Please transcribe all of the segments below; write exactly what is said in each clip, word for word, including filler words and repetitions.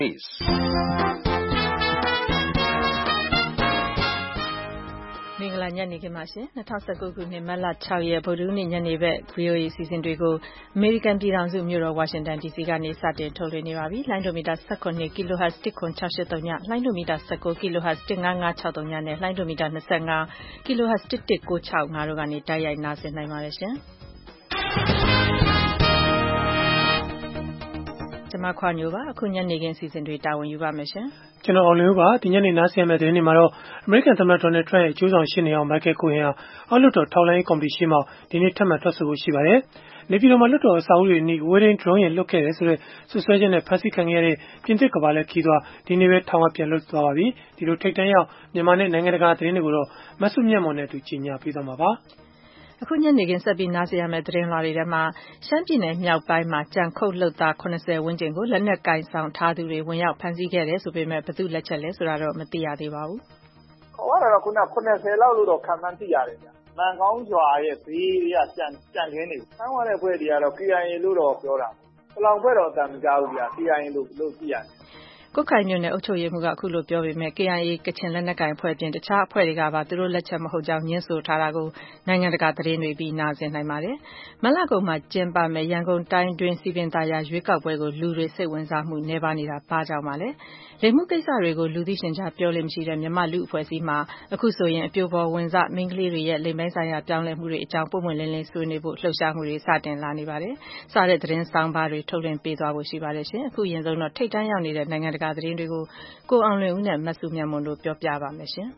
မင်္ဂလာညနေခင်းပါရှင်။၂၀၁၉ခုနှစ်မတ်လ၆ရက်ဗုဒ္ဓဟူးနေ့ညနေဘက် ဗွီအိုအေ အစီအစဉ်တွေကိုအမေရိကန်ပြည်ထောင်စုမြို့တော်ဝါရှင်တန်ဒီစီကနေစတင်ထုတ်လွှင့်နေပါပြီ။လိုင်းဒိုမီတာ၁၇ kHz ၁၇၆၈၃ည၊လိုင်းဒိုမီတာ၁၉ kHz ၁၅၅၆၃ညနဲ့လိုင်းဒိုမီတာ၂၅ kHz ၁၁၉၆၅တို့ကနေတိုက်ရိုက်နားဆင်နိုင်ပါတယ်ရှင်။ကျွန်မခွာညိုပါအခုညနေခင်းအစီအစဉ်တွေတာဝန်ယူပါမယ်ရှင်။ကျွန်တော်အောင်လင်းပါဒီညနေနားဆင်မယ့်သတင်းတွေမှာတော့အမေရိကန်သမ္မတဒေါ်နယ်ထရန့်ရဲ့အကျိုးဆောင်ရှေ့နေအောင်မိုက်ကယ်ကိုဟင်ဟာအောက်လွှတ်တော်ထောက်လှမ်းရေးကော်မတီရှေ့မှဒီနေ့ထပ်မံထွက်ဆိုဖို့ရှိပါတယ်။နေပြည်တော်မှာလွှတ်တော်အဆောက်အဦတွေနီး Wedding Drone ယာဉ်လွတ်ခဲ့တယ်ဆိုတဲ့ဆွဆွဲချက်နဲ့ဖမ်းဆီးခံခဲ့ရတဲ့ပြင်သစ်ကမ္ဘာလှည့်ခရီးသွားဒီနေ့ပဲထောင်ကပြန်လွတ်သွားပါပြီ။ဒီလိုထိပ်တန်းရောက်မြန်မာနဲ့နိုင်ငံတကာသတင်းတွေကိုတော့မဆုမြတ်မွန်နဲ့အတူကြီးညာပေးသွားမှာပါ။အခုညနေခင်းဆက်ပြီးနားဆင်ရမယ့်သတင်းလွှာတွေထဲမှာရှမ်းပြည်နယ်မြောက်ပိုင်းမှာကြံခုတ်လုပ်သား၇၀ဝန်းကျင်ကိုလက်နက်ကင်ဆောင်ထားသူတွေဝင်ရောက်ဖမ်းဆီးခဲ့တယ်ဆိုပေမဲ့ဘယ်သူလက်ချက်လဲဆိုတာတော့မသိရသေးပါဘူး။ခေါ်ရတာတော့ခုန၇၀လောက်လို့တော့ခံမှန်းသိရတယ်ဗျ။မန်ကောင်းရွာရဲ့ဘေးကကြံကြံခင်းတွေဖမ်းသွားတဲ့ဖွဲ့တွေကတော့ K I A လို့တော့ပြောတာ။ပလောင်ဖွဲ့တော့အတန်မကြားဘူးဗျ။ K I A လို့လို့သိရတယ်။ကွတ်ခိုင်မြို့နယ်အုပ်ချုပ်ရေးမှူးကအခုလိုပြောပေမဲ့ K I A ကချင်လက်နက်ကိုင်အဖွဲ့ပြင်တခြားအဖွဲ့တွေကပါသူတို့လက်ချက်မဟုတ်ကြောင်းညှင်းဆိုထားတာကိုနိုင်ငံတကာသတင်းတွေပြီးနားဆင်နိုင်ပါတယ်။မလကုံမှာကျင်းပမဲ့ရန်ကုန်တိုင်းတွင်းစီပင်သားရရွေးကောက်ပွဲကိုလူတွေစိတ်ဝင်စားမှုနှဲပါနေတာဘာကြောင့်ပါလဲ။လိမ်မှုကိစ္စတွေကိုလူသိရှင်ကြားပြောလို့မရှိတဲ့မြန်မာလူအဖွဲ့အစည်းမှာအခုဆိုရင်အပြိုပေါ်ဝင်စမိန်းကလေးတွေရဲ့လိမ်ပိုင်းဆိုင်ရာပြောင်းလဲမှုတွေအကြောင်းပုံမှန်လင်းလင်းဆွေးနွေးဖို့လှုပ်ရှားမှုတွေစတင်လာနေပါတယ်။စတဲ့သတင်းဆောင်ပါတွေထုတ်လွှင့်ပေးသွားဖို့ရှိပါတယ်ရှင်။အခုရင်ဆုံးတော့ထိတ်တန်းရောက်နေတဲ့နိုင်ငံတကာသတင်းတွေကိုကိုအောင်လွင်ဦးနဲ့မဆုမြတ်မွန်တို့ပြောပြပါမယ်ရှင်။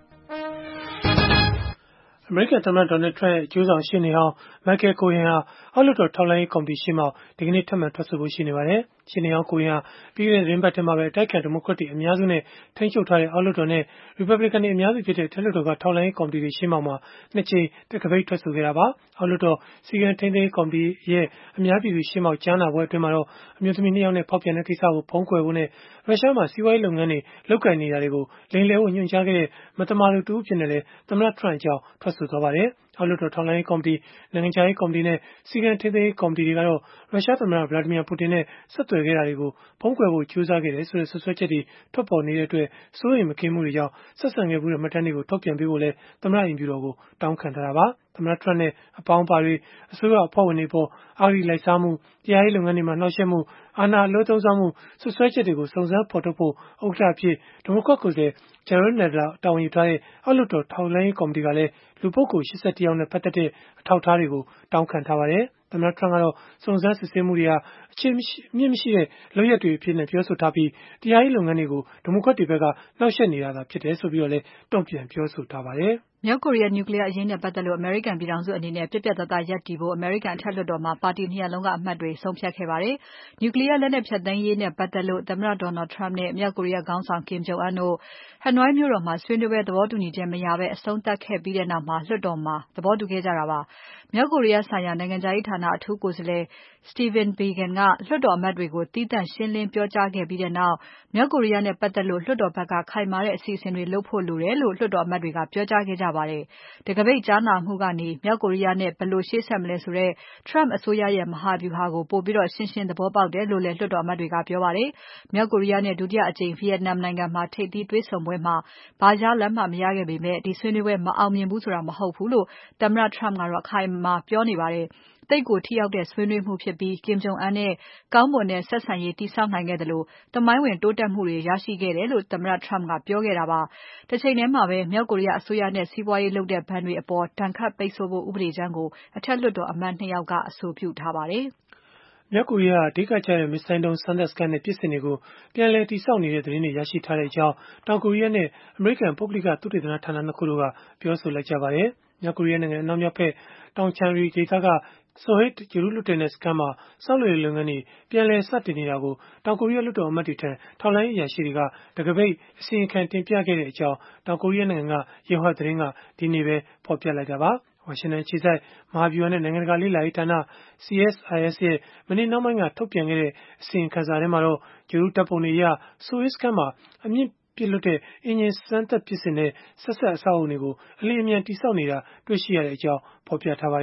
အမေရိကန်သမ္မတဒေါ်နယ်ထရန့်ရဲ့အကျိုးဆောင်ရှေ့နေဟောင်းမိုက်ကယ်ကိုဟင်ဟာအောက်လွှတ်တော်ထောက်လှမ်းရေးကော်မတီရှေ့မှဒီကနေ့ထပ်မံထွက်ဆိုဖို့ရှိနေပါတယ်။ရှေ့နေဟောင်းကိုဟင်ဟာပြီးခဲ့တဲ့သတင်းပတ်ထဲမှာပဲအတိုက်အခံဒီမိုကရက်တွေအများစုနဲ့ထိန်းချုပ်ထားတဲ့အောက်လွှတ်တော်နဲ့ရီပတ်ဘလစ်ကန်တွေအများစုဖြစ်တဲ့အထက်လွှတ်တော်ကထောက်လှမ်းရေးကော်မတီတွေရှေ့မှမှာနှစ်ကြိမ်တက္ကပိတ်ထွက်ဆိုခဲ့တာပါ။အောက်လွှတ်တော်စီကံထိန်းသိမ်းရေးကော်မတီရဲ့အများပြည်သူရှေ့မှကြားနာပွဲအတွင်းမှာတော့အမျိုးသမီးနှစ်ယောက်နဲ့ဖောက်ပြန်တဲ့ကိစ္စကိုဖုံးကွယ်ဖို့နဲ့ရုရှားမှာစီးပွားရေးလုပ်ငန်းတွေလုပ်ကိုင်နေတာတွေကိုလိမ်လည်ဖို့ညွှန်ကြားခဲ့တဲ့မတမာလူတူဖြစ်နေလေသမ္မတထရန့်အကြောင်းထွက်ဆိုသွားပါတယ်။အောက်လွှတ်တော်ထောက်လှမ်းရေးကော်မတီနိုင်ငံခြားရေးကော်မတီနဲ့စီကံထိန်းသိမ်းရေးကော်မတီတွေကတော့ရုရှားသမ္မတဗလာဒီမီယာပူတင်နဲ့ဆက်သွယ်ခဲ့တာတွေကိုဖုံးကွယ်ဖို့ကြိုးစားခဲ့တယ်ဆိုတဲ့ဆွဆွဲချက်တွေထွက်ပေါ်နေတဲ့အတွက်စိုးရိမ်မကင်းမှုတွေကြောင့်ဆက်ဆံခဲ့မှုတဲ့မှတ်တမ်းတွေကိုထုတ်ပြန်ပေးဖို့လဲသမ္မတအိမ်ဖြူတော်ကိုတောင်းခံထားတာပါသမ္မတထရန့်နဲ့အပေါင်းအပါတွေအစိုးရအဖွဲ့ဝင်တွေပေါ်အာရီလိုက်စားမှုတရားရေးလုပ်ငန်းတွေမှာနှောက်ယှက်မှုအာဏာအလွဲသုံးစားမှုဆွဆွဲချက်တွေကိုစုံစမ်းဖော်ထုတ်ဖို့ဥက္ကဋ္ဌအဖြစ်ဒီမိုကရက်ကိုယ်စားလှယ်ဂျယ်ရိုနယ်ဒလာတာဝန်ယူထားတဲ့အောက်လွှတ်တော်ထောက်လှမ်းရေးကော်မတီကလည်းလူပုဂ္ဂိုလ်၈၁ယောက်နဲ့ပတ်သက်တဲ့အထောက်အထားတွေကိုတောင်းခံထားပါတယ်။သမ္မတထရန့်ကတော့စုံစမ်းစစ်ဆေးမှုတွေဟာအခြေမြင့်မရှိတဲ့လုပ်ရက်တွေအဖြစ်နဲ့ပြောဆိုထားပြီးတရားရေးလုပ်ငန်းတွေကိုဒီမိုကရက်တွေဘက်ကနှောက်ယှက်နေတာသာဖြစ်တယ်ဆိုပြီးတော့လည်းတုံ့ပြန်ပြောဆိုထားပါတယ်။မြောက်ကိုရီးယားနျူကလ িয়ার အရေးနဲ့ပတ်သက်လို့အမေရိကန်ပြည်ထောင်စုအနေနဲ့ပြတ်ပြတ်သားသားရပ်တည်ဖို့အမေရိကန်အထက်လွှတ်တော်မှာပါတီနှစ်ရပ်လုံးကအမတ်တွေဆုံးဖြတ်ခဲ့ပါတယ်။နျူကလ িয়ার လက်နက်ဖျက်သိမ်းရေးနဲ့ပတ်သက်လို့သမ္မတ Donald Trump နဲ့မြောက်ကိုရီးယားခေါင်းဆောင် Kim Jong Un တို့ဟနွိုင်းမြို့တော်မှာဆွေးနွေးပွဲသဘောတူညီချက်မရဘဲအဆုံးသတ်ခဲ့ပြီးတဲ့နောက်မှာလွှတ်တော်မှာသဘောတူခဲ့ကြတာပါ။မြောက်ကိုရီးယားဆိုင်ရာနိုင်ငံခြားရေးဌာနအထူးကိုယ်စားလှယ် Stephen Biegun ကလွှတ်တော်အမတ်တွေကိုသီးသန့်ရှင်းလင်းပြောကြားခဲ့ပြီးတဲ့နောက်မြောက်ကိုရီးယားနဲ့ပတ်သက်လို့လွှတ်တော်ဘက်ကခိုင်မာတဲ့အစီအစဉ်တွေလုပ်ဖို့လိုတယ်လို့လွှတ်တော်အမတ်တွေကပြောကြားခဲ့ကြပါတယ်။တကပိတ်ကြားနာမှုကနေမြောက်ကိုရီးယားနဲ့ဘယ်လိုရှေ့ဆက်မလဲဆိုတဲ့ Trump အစိုးရရဲ့မဟာဗျူဟာကိုပိုပြီးတော့ရှင်းရှင်းသဘောပေါက်တယ်လို့လည်းလွှတ်တော်အမတ်တွေကပြောပါတယ်။မြောက်ကိုရီးယားနဲ့ဒုတိယအကြိမ်ဗီယက်နမ်နိုင်ငံမှာထိပ်သီးတွေ့ဆုံပွဲမှာဘာရလဒ်မှမရခဲ့ပေမဲ့ဒီဆွေးနွေးပွဲမအောင်မြင်ဘူးဆိုတာမဟုတ်ဘူးလို့သမ္မတ Trump ကတော့အခိုင်အမာပြောနေပါတယ်။သိပ်ကိုထိရောက်တဲ့ဆွေးနွေးမှုဖြစ်ပြီး Kim Jong Un နဲ့ကောင်းမွန်တဲ့ဆက်ဆံရေးတည်ဆောက်နိုင်ခဲ့သလိုသမိုင်းဝင်တိုးတက်မှုတွေရရှိခဲ့တယ်လို့သမ္မတ Trump ကပြောခဲ့တာပါ။တစ်ချိန်ထဲမှာပဲမြောက်ကိုရီးယားအစိုးရနဲ့စီးပွားရေးလုပ်တဲ့ဘဏ်တွေအပေါ်ဒဏ်ခတ်ပိတ်ဆို့ဖို့ဥပဒေကြမ်းကိုအထက်လွှတ်တော်အမတ်နှစ်ယောက်ကအဆိုပြုထားပါတယ်။မြောက်ကိုရီးယားအဓိကကျတဲ့မစ်ဇိုင်းဒုံးစမ်းသပ်စခန်းနဲ့ပစ်စင်တွေကိုပြန်လည်တည်ဆောက်နေတဲ့သတင်းတွေရရှိထားတဲ့အကြောင်းတောင်ကိုရီးယားနဲ့အမေရိကန်ပုဂ္ဂလိကသုတေသနဌာနနှစ်ခုတို့ကပြောဆိုလိုက်ကြပါတယ်။မြောက်ကိုရီးယားနိုင်ငံအနောက်မြောက်ဘက်တောင်ချန်ရီဒေသကSohae ဂြိုလ်တုလွှတ်တင်တဲ့စခန်းမှာဆောက်လုပ်ရေးလုပ်ငန်းတွေပြန်လည်စတင်နေတာကိုတောင်ကိုရီးယားလွှတ်တော်အမတ်တွေထံထောက်လှမ်းရေးအရာရှိတွေကတကပိတ်အစီရင်ခံတင်ပြခဲ့တဲ့အကြောင်းတောင်ကိုရီးယားနိုင်ငံကYonhapသတင်းကဒီနေ့ပဲဖော်ပြလိုက်တာပါ။ဝါရှင်တန်အခြေစိုက်မဟာဗျူဟာနဲ့နိုင်ငံတကာလေ့လာရေးဌာန C S I S ရဲ့မနေ့နှောင်းပိုင်းကထုတ်ပြန်ခဲ့တဲ့အစီရင်ခံစာထဲမှာတော့ဂြိုလ်တုဓာတ်ပုံတွေအရ Sohae စခန်းမှာအမြင့်ပြစ်လွတ်တဲ့အင်ဂျင်စမ်းသပ်ပစ်စင်တဲ့ဆက်ဆက်အဆောက်အအုံတွေကိုအလျင်အမြန်တည်ဆောက်နေတာတွေ့ရှိရတဲ့အကြောင်းဖော်ပြထားပါတယ်။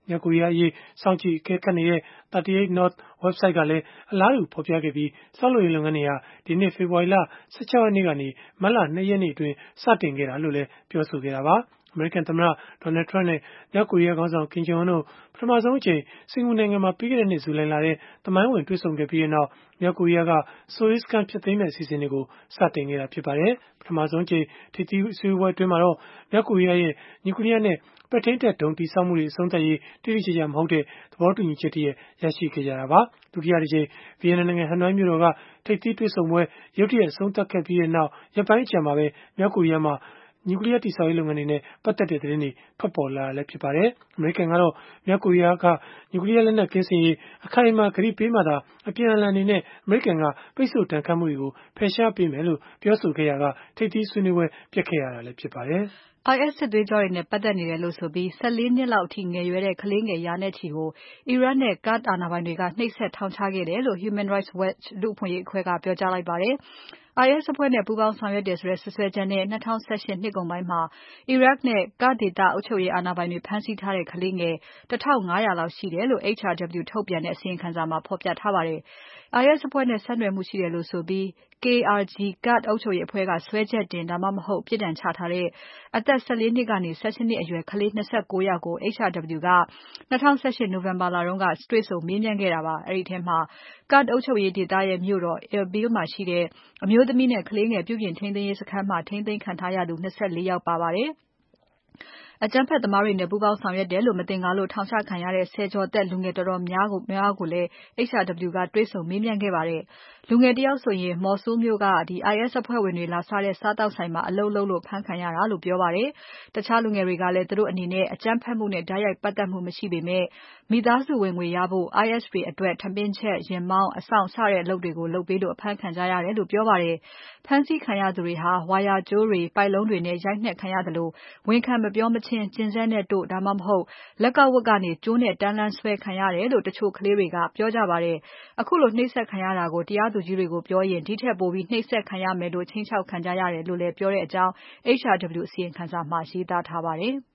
မြောက်ကိုရီးယားအရေးစောင့်ကြည့်အကဲခတ်နေတဲ့ thirty-eight north website ကလည်းအလားတူဖော်ပြခဲ့ပြီးဆောက်လုပ်ရေးလုပ်ငန်းတွေဟာဒီနှစ်ဖေဖော်ဝါရီလsixteenရက်နေ့ကနေမတ်လtwoရက်နေ့အတွင်းစတင်ခဲ့တာလို့လည်းပြောဆိုခဲ့တာပါအမေရိကန်သမ္မတ Donald Trump နဲ့မြောက်ကိုရီးယားခေါင်းဆောင် Kim Jong Un တို့ပထမဆုံးအကြိမ်စင်ကာပူနိုင်ငံမှာပြီးခဲ့တဲ့နှစ်ဇူလိုင်လထဲသမိုင်းဝင်တွေ့ဆုံခဲ့ပြီးနောက်မြောက်ကိုရီးယားကဆိုရေးစခန်းဖျက်သိမ်းမဲ့အစီအစဉ်တွေကိုစတင်ခဲ့တာဖြစ်ပါတယ်ပထမဆုံးအကြိမ်ထိပ်သီးဆွေးနွေးပွဲအတွင်းမှာတော့မြောက်ကိုရီးယားရဲ့နျူကလ িয়ার နဲ့ပဲ့ထိန်းတပ်ဒုံးတည်ဆောက်မှုတွေအဆုံးသတ်ရေးတိတိကျကျမဟုတ်တဲ့သဘောတူညီချက်တရပ်ရရှိခဲ့ကြတာပါဒုတိယတစ်ကြိမ်ဗီယက်နမ်နိုင်ငံဟနွိုင်းမြို့တော်ကထိပ်သီးတွေ့ဆုံပွဲရုတ်တရက်အဆုံးသတ်ခဲ့ပြီးနောက်ရက်ပိုင်းအကြာမှာပဲမြောက်ကိုရီးယားမှာနျူကလ িয়ার တည်ဆောက်ရေးလုပ်ငန်းတွေနဲ့ပတ်သက်တဲ့သတင်းတွေထွက်ပေါ်လာတာလည်းဖြစ်ပါတယ်အမေရိကန်ကတော့မြောက်ကိုရီးယားကနျူကလ িয়ার လက်နက်ကင်းစင်ရေးအခိုင်အမာကတိပေးမှသာအပြန်အလှန်အနေနဲ့အမေရိကန်ကပိတ်ဆို့တန်ခတ်မှုတွေကိုဖယ်ရှားပေးမယ်လို့ပြောဆိုခဲ့ရာကထိပ်သီးဆွေးနွေးပွဲပျက်ခဲ့ရတာလည်းဖြစ်ပါတယ် I S စစ်သွေးကြွတွေနဲ့ပတ်သက်နေတယ်လို့ဆိုပြီးfourteenနှစ်လောက်အထိငယ်ရွယ်တဲ့ကလေးငယ်ရာနဲ့ချီကိုအီရတ်နဲ့ကာဒ်အာဏာပိုင်တွေကနှိပ်စက်ထောင်ချခဲ့တယ်လို့ Human Rights Watch လူ့အခွင့်အရေးအဖွဲ့ကပြောကြားလိုက်ပါတယ်။ I S အဖွဲ့နဲ့ပူးပေါင်းဆောင်ရွက်တယ်ဆိုတဲ့စွပ်စွဲချက်နဲ့twenty eighteenနှစ်ကုန်ပိုင်းမှာအီရတ်နဲ့ကာဒ်ဒေသအုပ်ချုပ်ရေးအာဏာပိုင်တွေဖမ်းဆီးထားတဲ့ကလေးငယ်fifteen hundredလောက်ရှိတယ်လို့ H R W ထုတ်ပြန်တဲ့အစီရင်ခံစာမှာဖော်ပြထားပါတယ်။ I S အဖွဲ့နဲ့ဆက်နွယ်မှုရှိတယ်လို့ဆိုပြီး K R G ကာဒ်အုပ်ချုပ်ရေးအဖွဲ့ကစွဲချက်တင်ဒါမှမဟုတ်ပြစ်ဒဏ်ချထားတဲ့အသက်fourteenနှစ်ကနေeighteenနှစ်အရွယ်ကလေးtwenty-nineယောက်ကို H R W ကtwenty eighteenနိုဝင်ဘာလတုန်းကတွေ့ဆုံမေးမြန်းခဲ့တာပါ။အဲဒီထဲမှာကာဒ်အုပ်ချုပ်ရေးဒေသရဲ့မြို့တော် Irbil မှာရှိတဲ့အမျိုးသမီးနဲ့ကလေးငယ်ပြုပြင်ထိန်းသိမ်းရေးစခန်းမှာထိန်းသိမ်းခံထားရသူtwenty-fourယောက်ပါပါတယ်။အကြမ်းဖက်သမားတွေနဲ့ပူးပေါင်းဆောင်ရွက်တယ်လို့မသင်္ကာလို့ထောင်ချခံရတဲ့ဆယ်ကျော်သက်လူငယ်တော်တော်များကိုလည်း H R W ကတွေ့ဆုံမေးမြန်းခဲ့ပါတယ်။လူငယ်တယောက်ဆိုရင် Mosul မြို့က I S အဖွဲ့ဝင်တွေလာစားတဲ့စားသောက်ဆိုင်မှာအလုပ်လုပ်လို့ဖမ်းခံရတာလို့ပြောပါတယ်။တခြားလူငယ်တွေကလည်းသူတို့အနေနဲ့အကြမ်းဖက်မှုနဲ့တိုက်ရိုက်ပတ်သက်မှုမရှိပေမဲ့မိသားစုဝင်ငွေရဖို့ I S တွေအတွက်ထမင်းချက်၊ယာဉ်မောင်း၊အစောင့်စတဲ့အလုပ်တွေကိုလုပ်ပေးလို့အဖမ်းခံကြရတယ်လို့ပြောပါတယ်။ဖမ်းဆီးခံရသူတွေဟာဝါယာကြိုးတွေ၊ပိုက်လုံးတွေနဲ့ရိုက်နှက်ခံရသလိုဝန်ခံမပြောမချင်းကျင်စက်နဲ့တို့ဒါမှမဟုတ်လက်ကဝတ်ကနေကြိုးနဲ့တန်းလန်းဆွဲခံရတယ်လို့တချို့ကလေးတွေကပြောကြပါတယ်။အခုလိုနှိပ်စက်ခံရတာကိုတရားသူကြီးတွေကိုပြောရင်ဒီထက်ပိုပြီးနှိပ်စက်ခံရမယ်လို့ခြိမ်းခြောက်ခံကြရတယ်လို့လည်းပြောတဲ့အကြောင်း H R W အစီရင်ခံစာမှာရေးသားထားပါတယ်။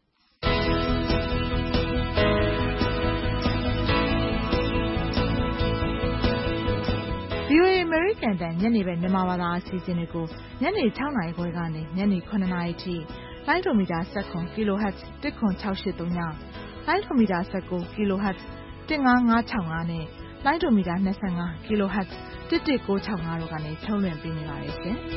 V O A အမေရိကန်အသံညနေဘက်မြန်မာဘာသာအစီအစဉ်တွေကိုညနေsixနာရီခွဲကနေညနေsevenနာရီအထိလိုင်းဒိုမီတာsevenကီလိုဟတ်ဇ်one six six eight threeလိုင်းဒိုမီတာnineteenကီလိုဟတ်ဇ်one five five six fiveနဲ့လိုင်းဒိုမီတာtwenty-fiveကီလိုဟတ်ဇ်one one nine six fiveတို့ကနေထုတ်လွှင့်ပေးနေပါတယ်ရှင်။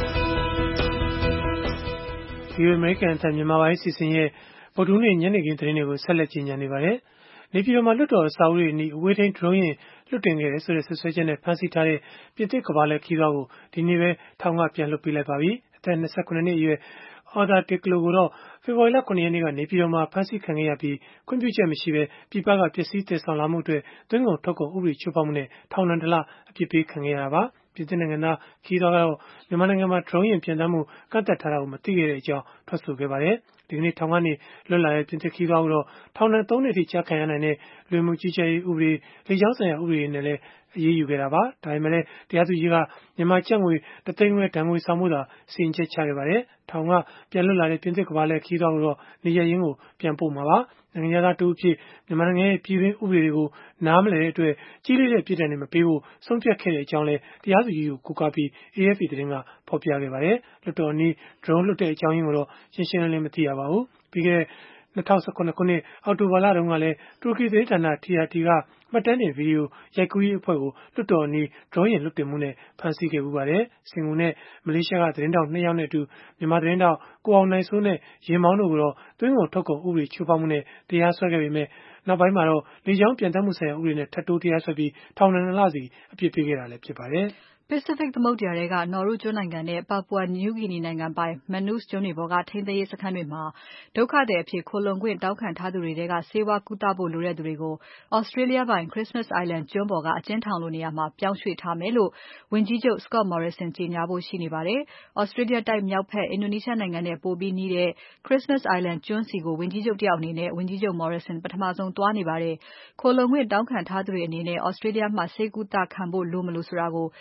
V O A အမေရိကန်အသံမြန်မာပိုင်းအစီအစဉ်ရဲ့ဗုဒ္ဓဟူးနေ့ညနေခင်းသတင်းတွေကိုဆက်လက်ကြီးညာနေပါတယ်။နေပြည်တော်မှာလွှတ်တော်အဆောက်အဦတွေအနီးအဝေးထိန်း drone ယာဉ်လွှတ်တင်ခဲ့တယ်ဆိုတဲ့စွပ်စွဲချက်နဲ့ဖမ်းဆီးထားတဲ့ပြင်သစ်ကမ္ဘာလှည့်ခရီးသွားကိုဒီနေ့ပဲထောင်ကပြန်လွှတ်ပေးလိုက်ပါပြီ။အသက်twenty-sevenနှစ်အရွယ် Arthur De Crlo ကိုတော့ဖေဖော်ဝါရီလsevenရက်နေ့ကနေပြည်တော်မှာဖမ်းဆီးခံခဲ့ရပြီးခွင့်ပြုချက်မရှိဘဲပြည်ပကပစ္စည်းသယ်ဆောင်လာမှုအတွက်သွင်းကုန်ထုတ်ကုန်ဥပဒေချိုးဖောက်မှုနဲ့ထောင်ဒဏ်oneလအပြစ်ပေးခံခဲ့ရတာပါ။ပြင်သစ်နိုင်ငံသားခရီးသွားကတော့မြန်မာနိုင်ငံမှာ drone ယာဉ်ပျံသန်းမှုကန့်သတ်ထားတာကိုမသိခဲ့တဲ့အကြောင်းထွက်ဆိုခဲ့ပါတယ်။ဒီကနေ့ထောင်ကနေလွတ်လာတဲ့ပြင်သစ်ခရီးသွားကိုတော့ထောင်ဒဏ်threeနှစ်ထိကျခံရနိုင်တဲ့လူဝင်မှုကြီးကြပ်ရေးဥပဒေလေကြောင်းဆိုင်ရာဥပဒေတွေနဲ့လည်းအရေးယူခဲ့တာပါ။ဒါပေမဲ့လည်းတရားသူကြီးကမြန်မာကျပ်ငွေoneသိန်းခွဲဒဏ်ငွေဆောင်မှုသာစီရင်ချက်ချခဲ့ပါတယ်။ထောင်ကပြန်လွတ်လာတဲ့ပြင်သစ်ကမ္ဘာလှည့်ခရီးသွားကိုတော့နေရပ်ရင်းကိုပြန်ပို့မှာပါ။နိုင်ငံသားတဦးအဖြစ်မြန်မာနိုင်ငံရဲ့ပြည်တွင်းဥပဒေတွေကိုနားမလည်တဲ့အတွက်ကြီးလေးတဲ့ပြည်ဒဏ်တွေမပေးဖို့ဆုံးဖြတ်ခဲ့တဲ့အကြောင်းလည်းတရားသူကြီးကိုကိုးကားပြီး A F P သတင်းကဖော်ပြခဲ့ပါတယ်။လွှတ်တော်အနီး drone လွှတ်တဲ့အကြောင်းရင်းကိုတော့ရှင်းရှင်းလင်းလင်းမသိရပါဘူး။ပြီးခဲ့တဲ့twenty seventeenခုနှစ်အောက်တိုဘာလတုန်းကလည်းတူရကီသတင်းဌာန T R T ကမှတ်တမ်းတင်ဗီဒီယိုရိုက်ကူးရေးအဖွဲ့ကိုလွှတ်တော်အနီး drone ယာဉ်လွှတ်တင်မှုနဲ့ဖမ်းဆီးခဲ့ဘူးပါတယ်။စင်ကာပူနဲ့မလေးရှားကသတင်းထောက်twoယောက်နဲ့အတူမြန်မာသတင်းထောက်ကိုအောင်နိုင်စိုးနဲ့ယာဉ်မောင်းတို့ကိုတော့သွင်းကုန်ထုတ်ကုန်ဥပဒေချိုးဖောက်မှုနဲ့တရားစွဲခဲ့ပေမဲ့နောက်ပိုင်းမှာတော့လေကြောင်းပျံသန်းမှုဆိုင်ရာဥပဒေနဲ့ထပ်တိုးတရားစွဲပြီးထောင်ဒဏ်twoလစီအပြစ်ပေးခဲ့တာလည်းဖြစ်ပါတယ်။ Pacific သမုဒ္ဒရာထဲက Nauru ကျွန်းနိုင်ငံနဲ့ Papua New Guinea နိုင်ငံပိုင် Manus ကျွန်းတွေပေါ်ကထိန်းသိမ်းရေးစခန်းတွေမှာဒုက္ခသည်အဖြစ်ခိုလှုံခွင့်တောင်းခံထားသူတွေထဲကဆေးဝါးကုသဖို့လိုတဲ့သူတွေကို Australia ပိုင် Christmas Island ကျွန်းပေါ်ကအကျဉ်းထောင်လိုနေရာမှာပြောင်းရွှေ့ထားမယ်လို့ဝန်ကြီးချုပ် Scott Morrison ကြေညာဖို့ရှိနေပါတယ်။ Australia တိုက်မြောက်ဖက်အင်ဒိုနီးရှားနိုင်ငံနဲ့ပိုပြီးနီးတဲ့ Christmas Island ကျွန်းဆီကိုဝန်ကြီးချုပ်တယောက်အနေနဲ့ဝန်ကြီးချုပ် Morrison ပထမဆုံးသွားနေပါတယ်။ခိုလှုံခွင့်တောင်းခံထားသူတွေအနေနဲ့ Australia မှာဆေးကုသခံဖို့လိုမလိုဆိုတာကိုဆရာ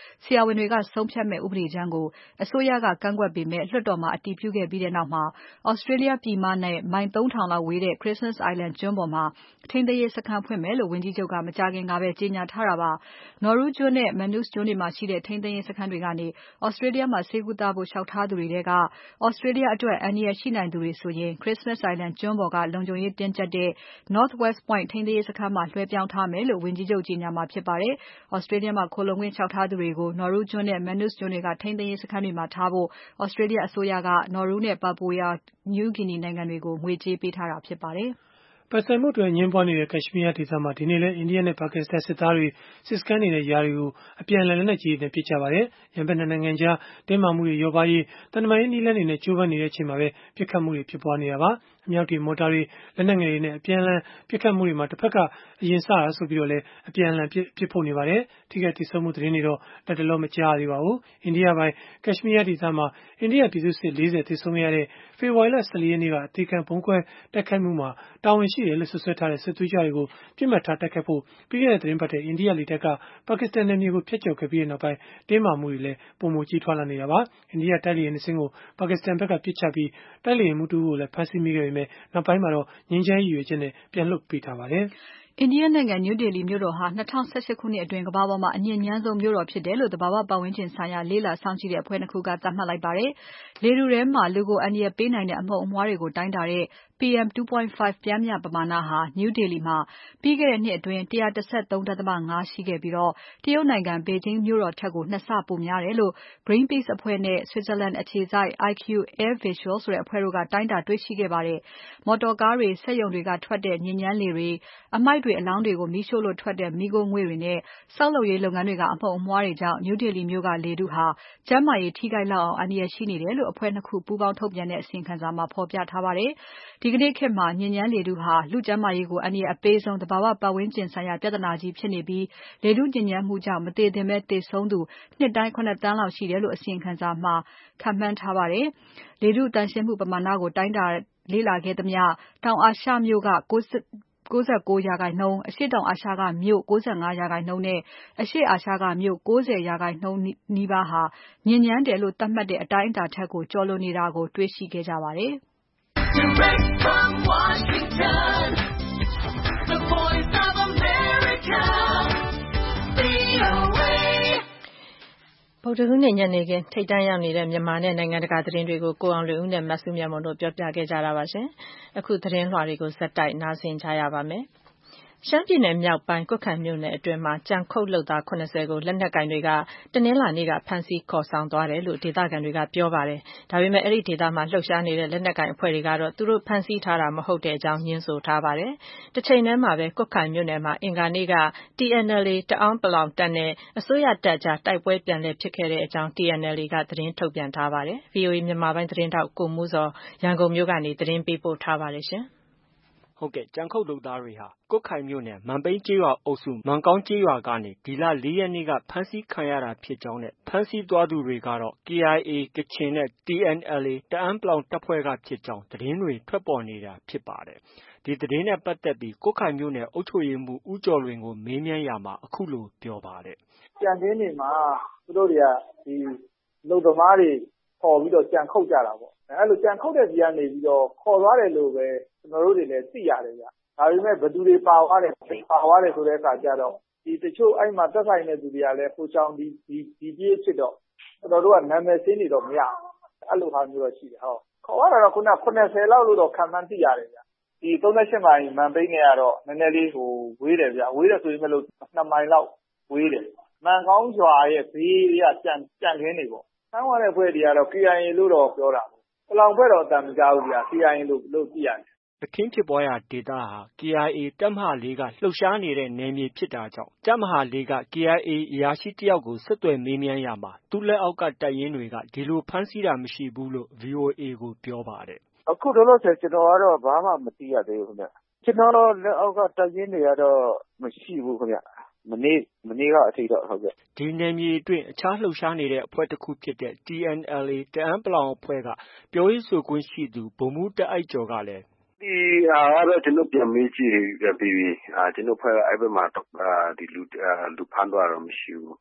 ဝန်တွေကဆုံးဖြတ်မဲ့ဥပဒေကြမ်းကိုအစိုးရကကန့်ကွက်ပေမဲ့လွှတ်တော်မှာအတည်ပြုခဲ့ပြီးတဲ့နောက်မှာ Australia ပြည်မနဲ့မိုင် သုံးထောင် လောက်ဝေးတဲ့ Christmas Island ကျွန်းပေါ်မှာထိန်းသိမ်းရေးစခန်းဖွင့်မယ်လို့ဝန်ကြီးချုပ်ကမကြာခင်ကပဲကြေညာထားတာပါ။ Nauru ကျွန်းနဲ့ Manus ကျွန်းတွေမှာရှိတဲ့ထိန်းသိမ်းရေးစခန်းတွေကနေ Australia မှာဆေးကုသဖို့လျှောက်ထားသူတွေထဲက Australia အတွက်အန္တရာယ်ရှိနိုင်သူတွေဆိုရင် Christmas Island ကျွန်းပေါ်ကလုံခြုံရေးတင်းကြပ်တဲ့ North West Point ထိန်းသိမ်းရေးစခန်းမှာလွှဲပြောင်းထားမယ်လို့ဝန်ကြီးချုပ်ကြေညာမှာဖြစ်ပါတယ်။ Australia မှာခိုလှုံခွင့်လျှောက်ထားသူတွေကို Nauru ကျွန်းနဲ့ Manus ကျွန်းတွေကထိန်းသိမ်းရေးစခန်းတွေမှာထားဖို့ Australia အစိုးရက Nauru နဲ့ Papua New Guinea နိုင်ငံတွေကိုငွေကြေးပေးထားတာဖြစ်ပါတယ်။ပိုင်ဆိုင်မှုအတွက်အငြင်းပွားနေတဲ့ Kashmir ဒေသမှာဒီနေ့လည်း India နဲ့ Pakistan စစ်သားတွေစစ်စခန်းနေတဲ့ယာတွေကိုအပြန်အလှန်လက်နက်ကြီးတွေနဲ့ပစ်ကြပါတယ်။ ရန်ဘက်နှစ်နိုင်ငံကြားတင်းမာမှုတွေလျော့ပါးရေးသံတမန်ရေးနည်းလမ်းတွေနဲ့ကြိုးပမ်းနေချိန်မှာပဲပစ်ခတ်မှုတွေဖြစ်ပွားနေတာပါ။ အမြောက်တွေမော်တာတွေလက်နက်ငယ်တွေနဲ့အပြန်အလှန်ပစ်ခတ်မှုတွေမှာတစ်ဖက်ကအရင်စတာဆိုပြီးတော့လည်းအပြန်အလှန်ပစ်ဖို့နေပါတယ်။ ထိခိုက်သေဆုံးမှုသတင်းတွေတော့လတ်တလောမကြားရသေးပါဘူး။ India ပိုင် Kashmir ဒေသမှာ India ပြည်သူ့စစ် ၄၀ သေဆုံးခဲ့ရတဲ့ ဖေဖော်ဝါရီလ ၁၄ ရက်နေ့ကအသေခံဗုံးခွဲတိုက်ခိုက်မှုမှာတာဝန်ရှိတယ်လို့စွပ်စွဲထားတဲ့စစ်သွေးကြွတွေကိုပစ်မှတ်ထားတိုက်ခိုက်ဖို့ပြီးခဲ့တဲ့သီတင်းပတ်ထဲ India လေတပ်က Pakistan နယ်မြေကိုဖြတ်ကျော်ခဲ့ပြီးနောက်ပိုင်းတင်းမာမှုတွေလည်းပိုမိုကြီးထွားလာနေတာပါ။ India တိုက်လေယာဉ်နှစ်စင်းကို Pakistan ဘက်ကပစ်ချပြီးတိုက်လေယာဉ်မှူးတဦးကိုလည်းဖမ်းဆီးမိခဲ့ပေမဲ့နောက်ပိုင်းမှာတော့ငြိမ်းချမ်းရေးရည်ရွယ်ချက်နဲ့ပြန်လွှတ်ပေးထားပါတယ်။ India နိုင်ငံ New Delhi မြို့တော်ဟာ၂၀၁၈ခုနှစ်အတွင်းကမ္ဘာပေါ်မှာအညစ်ညမ်းဆုံးမြို့တော်ဖြစ်တယ်လို့သဘာဝပတ်ဝန်းကျင်ဆိုင်ရာလေ့လာစောင့်ကြည့်တဲ့အဖွဲ့နှစ်ခုကသတ်မှတ်လိုက်ပါတယ်။ လေထုထဲမှာလူကိုအန္တရာယ်ပေးနိုင်တဲ့အမှုန်အမွှားတွေကိုတိုင်းတာတဲ့ ပီ အမ် ၂.၅ ပျမ်းမျှပမာဏဟာ New Delhi မှာပြီးခဲ့တဲ့နှစ်အတွင်း ၁၁၃.၅ ရှိခဲ့ပြီး တရုတ်နိုင်ငံ ဘေဂျင်းမြို့တော်ထက်ကို ၂ ဆပိုများတယ်လို့ Greenpeace အဖွဲ့နဲ့ Switzerland အခြေစိုက် I Q Air Visual ဆိုတဲ့အဖွဲ့တို့ကတိုင်းတာတွေ့ရှိခဲ့ပါတယ်။ မော်တော်ကားတွေ၊စက်ရုံတွေကထွက်တဲ့ညစ်ညမ်းလေတွေ၊အမှိုက်တွေအလောင်းတွေကိုမီးရှို့လို့ထွက်တဲ့မီးခိုးငွေ့တွေနဲ့ဆောက်လုပ်ရေးလုပ်ငန်းတွေက အမှုန်အမွှားတွေကြောင့် New Delhi မြို့ကလေထုဟာကျန်းမာရေးထိခိုက်လောက်အောင်အန္တရာယ်ရှိနေတယ်လို့အဖွဲ့နှစ်ခုပူးပေါင်းထုတ်ပြန်တဲ့အစီရင်ခံစာမှာဖော်ပြထားပါတယ်။ ဒီကနေ့ခေတ်မှာညစ်ညမ်းလေထုဟာလူ့ကျန်းမာရေးကိုအန္တရာယ်အပေးဆုံးသဘာဝပတ်ဝန်းကျင်ဆိုင်ရာပြဿနာကြီးဖြစ်နေပြီးလေထုညစ်ညမ်းမှုကြောင့်မသေသင့်ဘဲသေဆုံးသူနှစ်တိုင်း ၇ သန်းလောက်ရှိတယ်လို့အစီရင်ခံစာမှာခန့်မှန်းထားပါတယ်။ လေထုသန့်ရှင်းမှုပမာဏကိုတိုင်းတာလေ့လာခဲ့သမျှတောင်အာရှမြို့က ၉၉ ရာခိုင်နှုန်း၊အရှေ့တောင်အာရှကမြို့ ၉၅ ရာခိုင်နှုန်းနဲ့အရှေ့အာရှကမြို့ ၉၀ ရာခိုင်နှုန်းနီးပါးဟာညစ်ညမ်းတယ်လို့သတ်မှတ်တဲ့အတိုင်းအတာထက်ကိုကျော်လွန်နေတာကိုတွေ့ရှိခဲ့ကြပါတယ်။ Direct from Washington, the voice of America, ဗွီအိုအေ ဗုဒ္ဓဟူးနေ့ညနေခင်းထိပ်တန်းရောက်နေတဲ့မြန်မာနဲ့နိုင်ငံတကာသတင်းတွေကိုကိုအောင်လွင်ဦးနဲ့မစုမြတ်မွန်တို့ပြောပြခဲ့ကြတာပါရှင်။အခုသတင်းလွှာတွေကိုဆက်တိုက်နားဆင်ကြရပါမယ်။ ရှမ်းပြည်နယ်မြောက်ပိုင်းကွတ်ခိုင်မြို့နယ်အတွင်းမှာကြံခုတ်လုပ်သား ၇၀ ကိုလက်နက်ကိုင်တွေကတနင်္လာနေ့ကဖမ်းဆီးခေါ်ဆောင်သွားတယ်လို့ဒေသခံတွေကပြောပါတယ်။ဒါပေမဲ့အဲဒီဒေသမှာလှုပ်ရှားနေတဲ့လက်နက်ကိုင်အဖွဲ့တွေကတော့သူတို့ဖမ်းဆီးထားတာမဟုတ်ကြောင်းငြင်းဆိုထားပါတယ်။တချိန်တည်းမှာပဲကွတ်ခိုင်မြို့နယ်မှာအင်္ဂါနေ့က T N L A တအာင်းပလောင်တပ်နဲ့အစိုးရတပ်ကြားတိုက်ပွဲပြန်လည်ဖြစ်ခဲ့ကြောင်း T N L A ကသတင်းထုတ်ပြန်ထားပါတယ်။ ဗွီအိုအေမြန်မာပိုင်းသတင်းထောက်ကိုမိုးဇော်ရန်ကုန်မြို့ကနေသတင်းပေးပို့ထားပါတယ်။ဟုတ်ကဲ့ကြံခုတ်လုပ်သားတွေဟာကွတ်ခိုင်မြို့နယ်မန်ပိန်းကျေးရွာအုပ်စုမန်ကောင်းကျေးရွာကနေဒီလ ၄ ရက်နေ့ကဖမ်းဆီးခံရတာဖြစ်ကြောင်းနဲ့ဖမ်းဆီးသွားသူတွေကတော့ K I A ကချင်နဲ့ T N L A တအာင်းပလောင်တပ်ဖွဲ့ကဖြစ်ကြောင်းသတင်းတွေထွက်ပေါ်နေတာဖြစ်ပါတယ်။ ဒီသတင်းနဲ့ပတ်သက်ပြီးကွတ်ခိုင်မြို့နယ်အုပ်ချုပ်ရေးမှူးဦးကျော်လွင်ကိုမေးမြန်းရာမှာအခုလိုပြောပါတယ်။ “ကြံခင်းတွေမှာသူတို့တွေကဒီအလုပ်သမားတွေခေါ်ပြီးတော့ကြံခုတ်ကြတာပေါ့။အဲလိုကြံခုတ်တဲ့ဆီကနေပြီးတော့ခေါ်သွားတယ်လို့ပဲကျွန်တော်တို့တွေလည်းသိရတယ်ဗျ။ဒါပေမဲ့ဘယ်သူတွေပါသွားတယ်ပါသွားတယ်ဆိုတဲ့အခါကျတော့ဒီတချို့အဲ့မှာသက်ဆိုင်တဲ့သူတွေကလည်းဟိုချောင်းဒီဒီဒီပြေးဖြစ်တော့ကျွန်တော်တို့ကနာမည်စင်းတွေတော့မရဘူး။အဲ့လိုဟာမျိုးတော့ရှိတယ်ဟုတ်။ခေါ်ရတာတော့ခုနက၇၀လောက်လို့တော့ခန့်မှန်းသိရတယ်ဗျ။ဒီ၃၈မိုင်မန်ပိန်းနဲ့ကတော့နည်းနည်းလေးဟိုဝေးတယ်ဗျ။ဝေးတယ်ဆိုရင်မလို့၂မိုင်လောက်ဝေးတယ်။မန်ကောင်းရွာရဲ့ဘေးကကြံကြံခင်းတွေပေါ့။ဖမ်းသွားတဲ့အဖွဲ့တွေကတော့ K I A လို့တော့ပြောတာ။ပလောင်အဖွဲ့တော့အသံမကြားဘူးဗျ။ K I A လို့လို့သိရတယ်။အခင်းဖြစ်ပွားရာဒေသဟာ K I A တပ်မဟာ ၄ ကလှုပ်ရှားနေတဲ့နယ်မြေဖြစ်တာကြောင့်တပ်မဟာ ၄ က K I A အရာရှိတစ်ယောက်ကိုဆက်သွယ်မေးမြန်းရာမှာသူ့လက်အောက်ကတပ်ရင်းတွေကဒီလိုဖမ်းဆီးတာမရှိဘူးလို့ ဗွီအိုအေကိုပြောပါတယ်။အခုလောလောဆယ်ကျွန်တော်ကတော့ဘာမှမသိရသေးဘူးခင်ဗျ။ကျွန်တော်လက်အောက်ကတပ်ရင်းတွေကတော့မရှိဘူးခင်ဗျ။မနေ့မနေ့ကအထိတော့ဟုတ်ကဲ့ဒီနယ်မြေအတွင်းအခြားလှုပ်ရှားနေတဲ့အဖွဲ့တစ်ခုဖြစ်တဲ့ T N L A တအာင်းပလောင်အဖွဲ့ကပြောရေးဆိုခွင့်ရှိသူဗိုလ်မှူးတာအိုက်ကျော်ကလည်းဒီဟာကတော့ကျွန်တော်ပြန်မေးကြည့်ပြီးပြီ။အာကျွန်တော်ဖွဲ့ကအဲ့ဘက်မှာဒီလူလူဖမ်းသွားတော့မရှိဘူး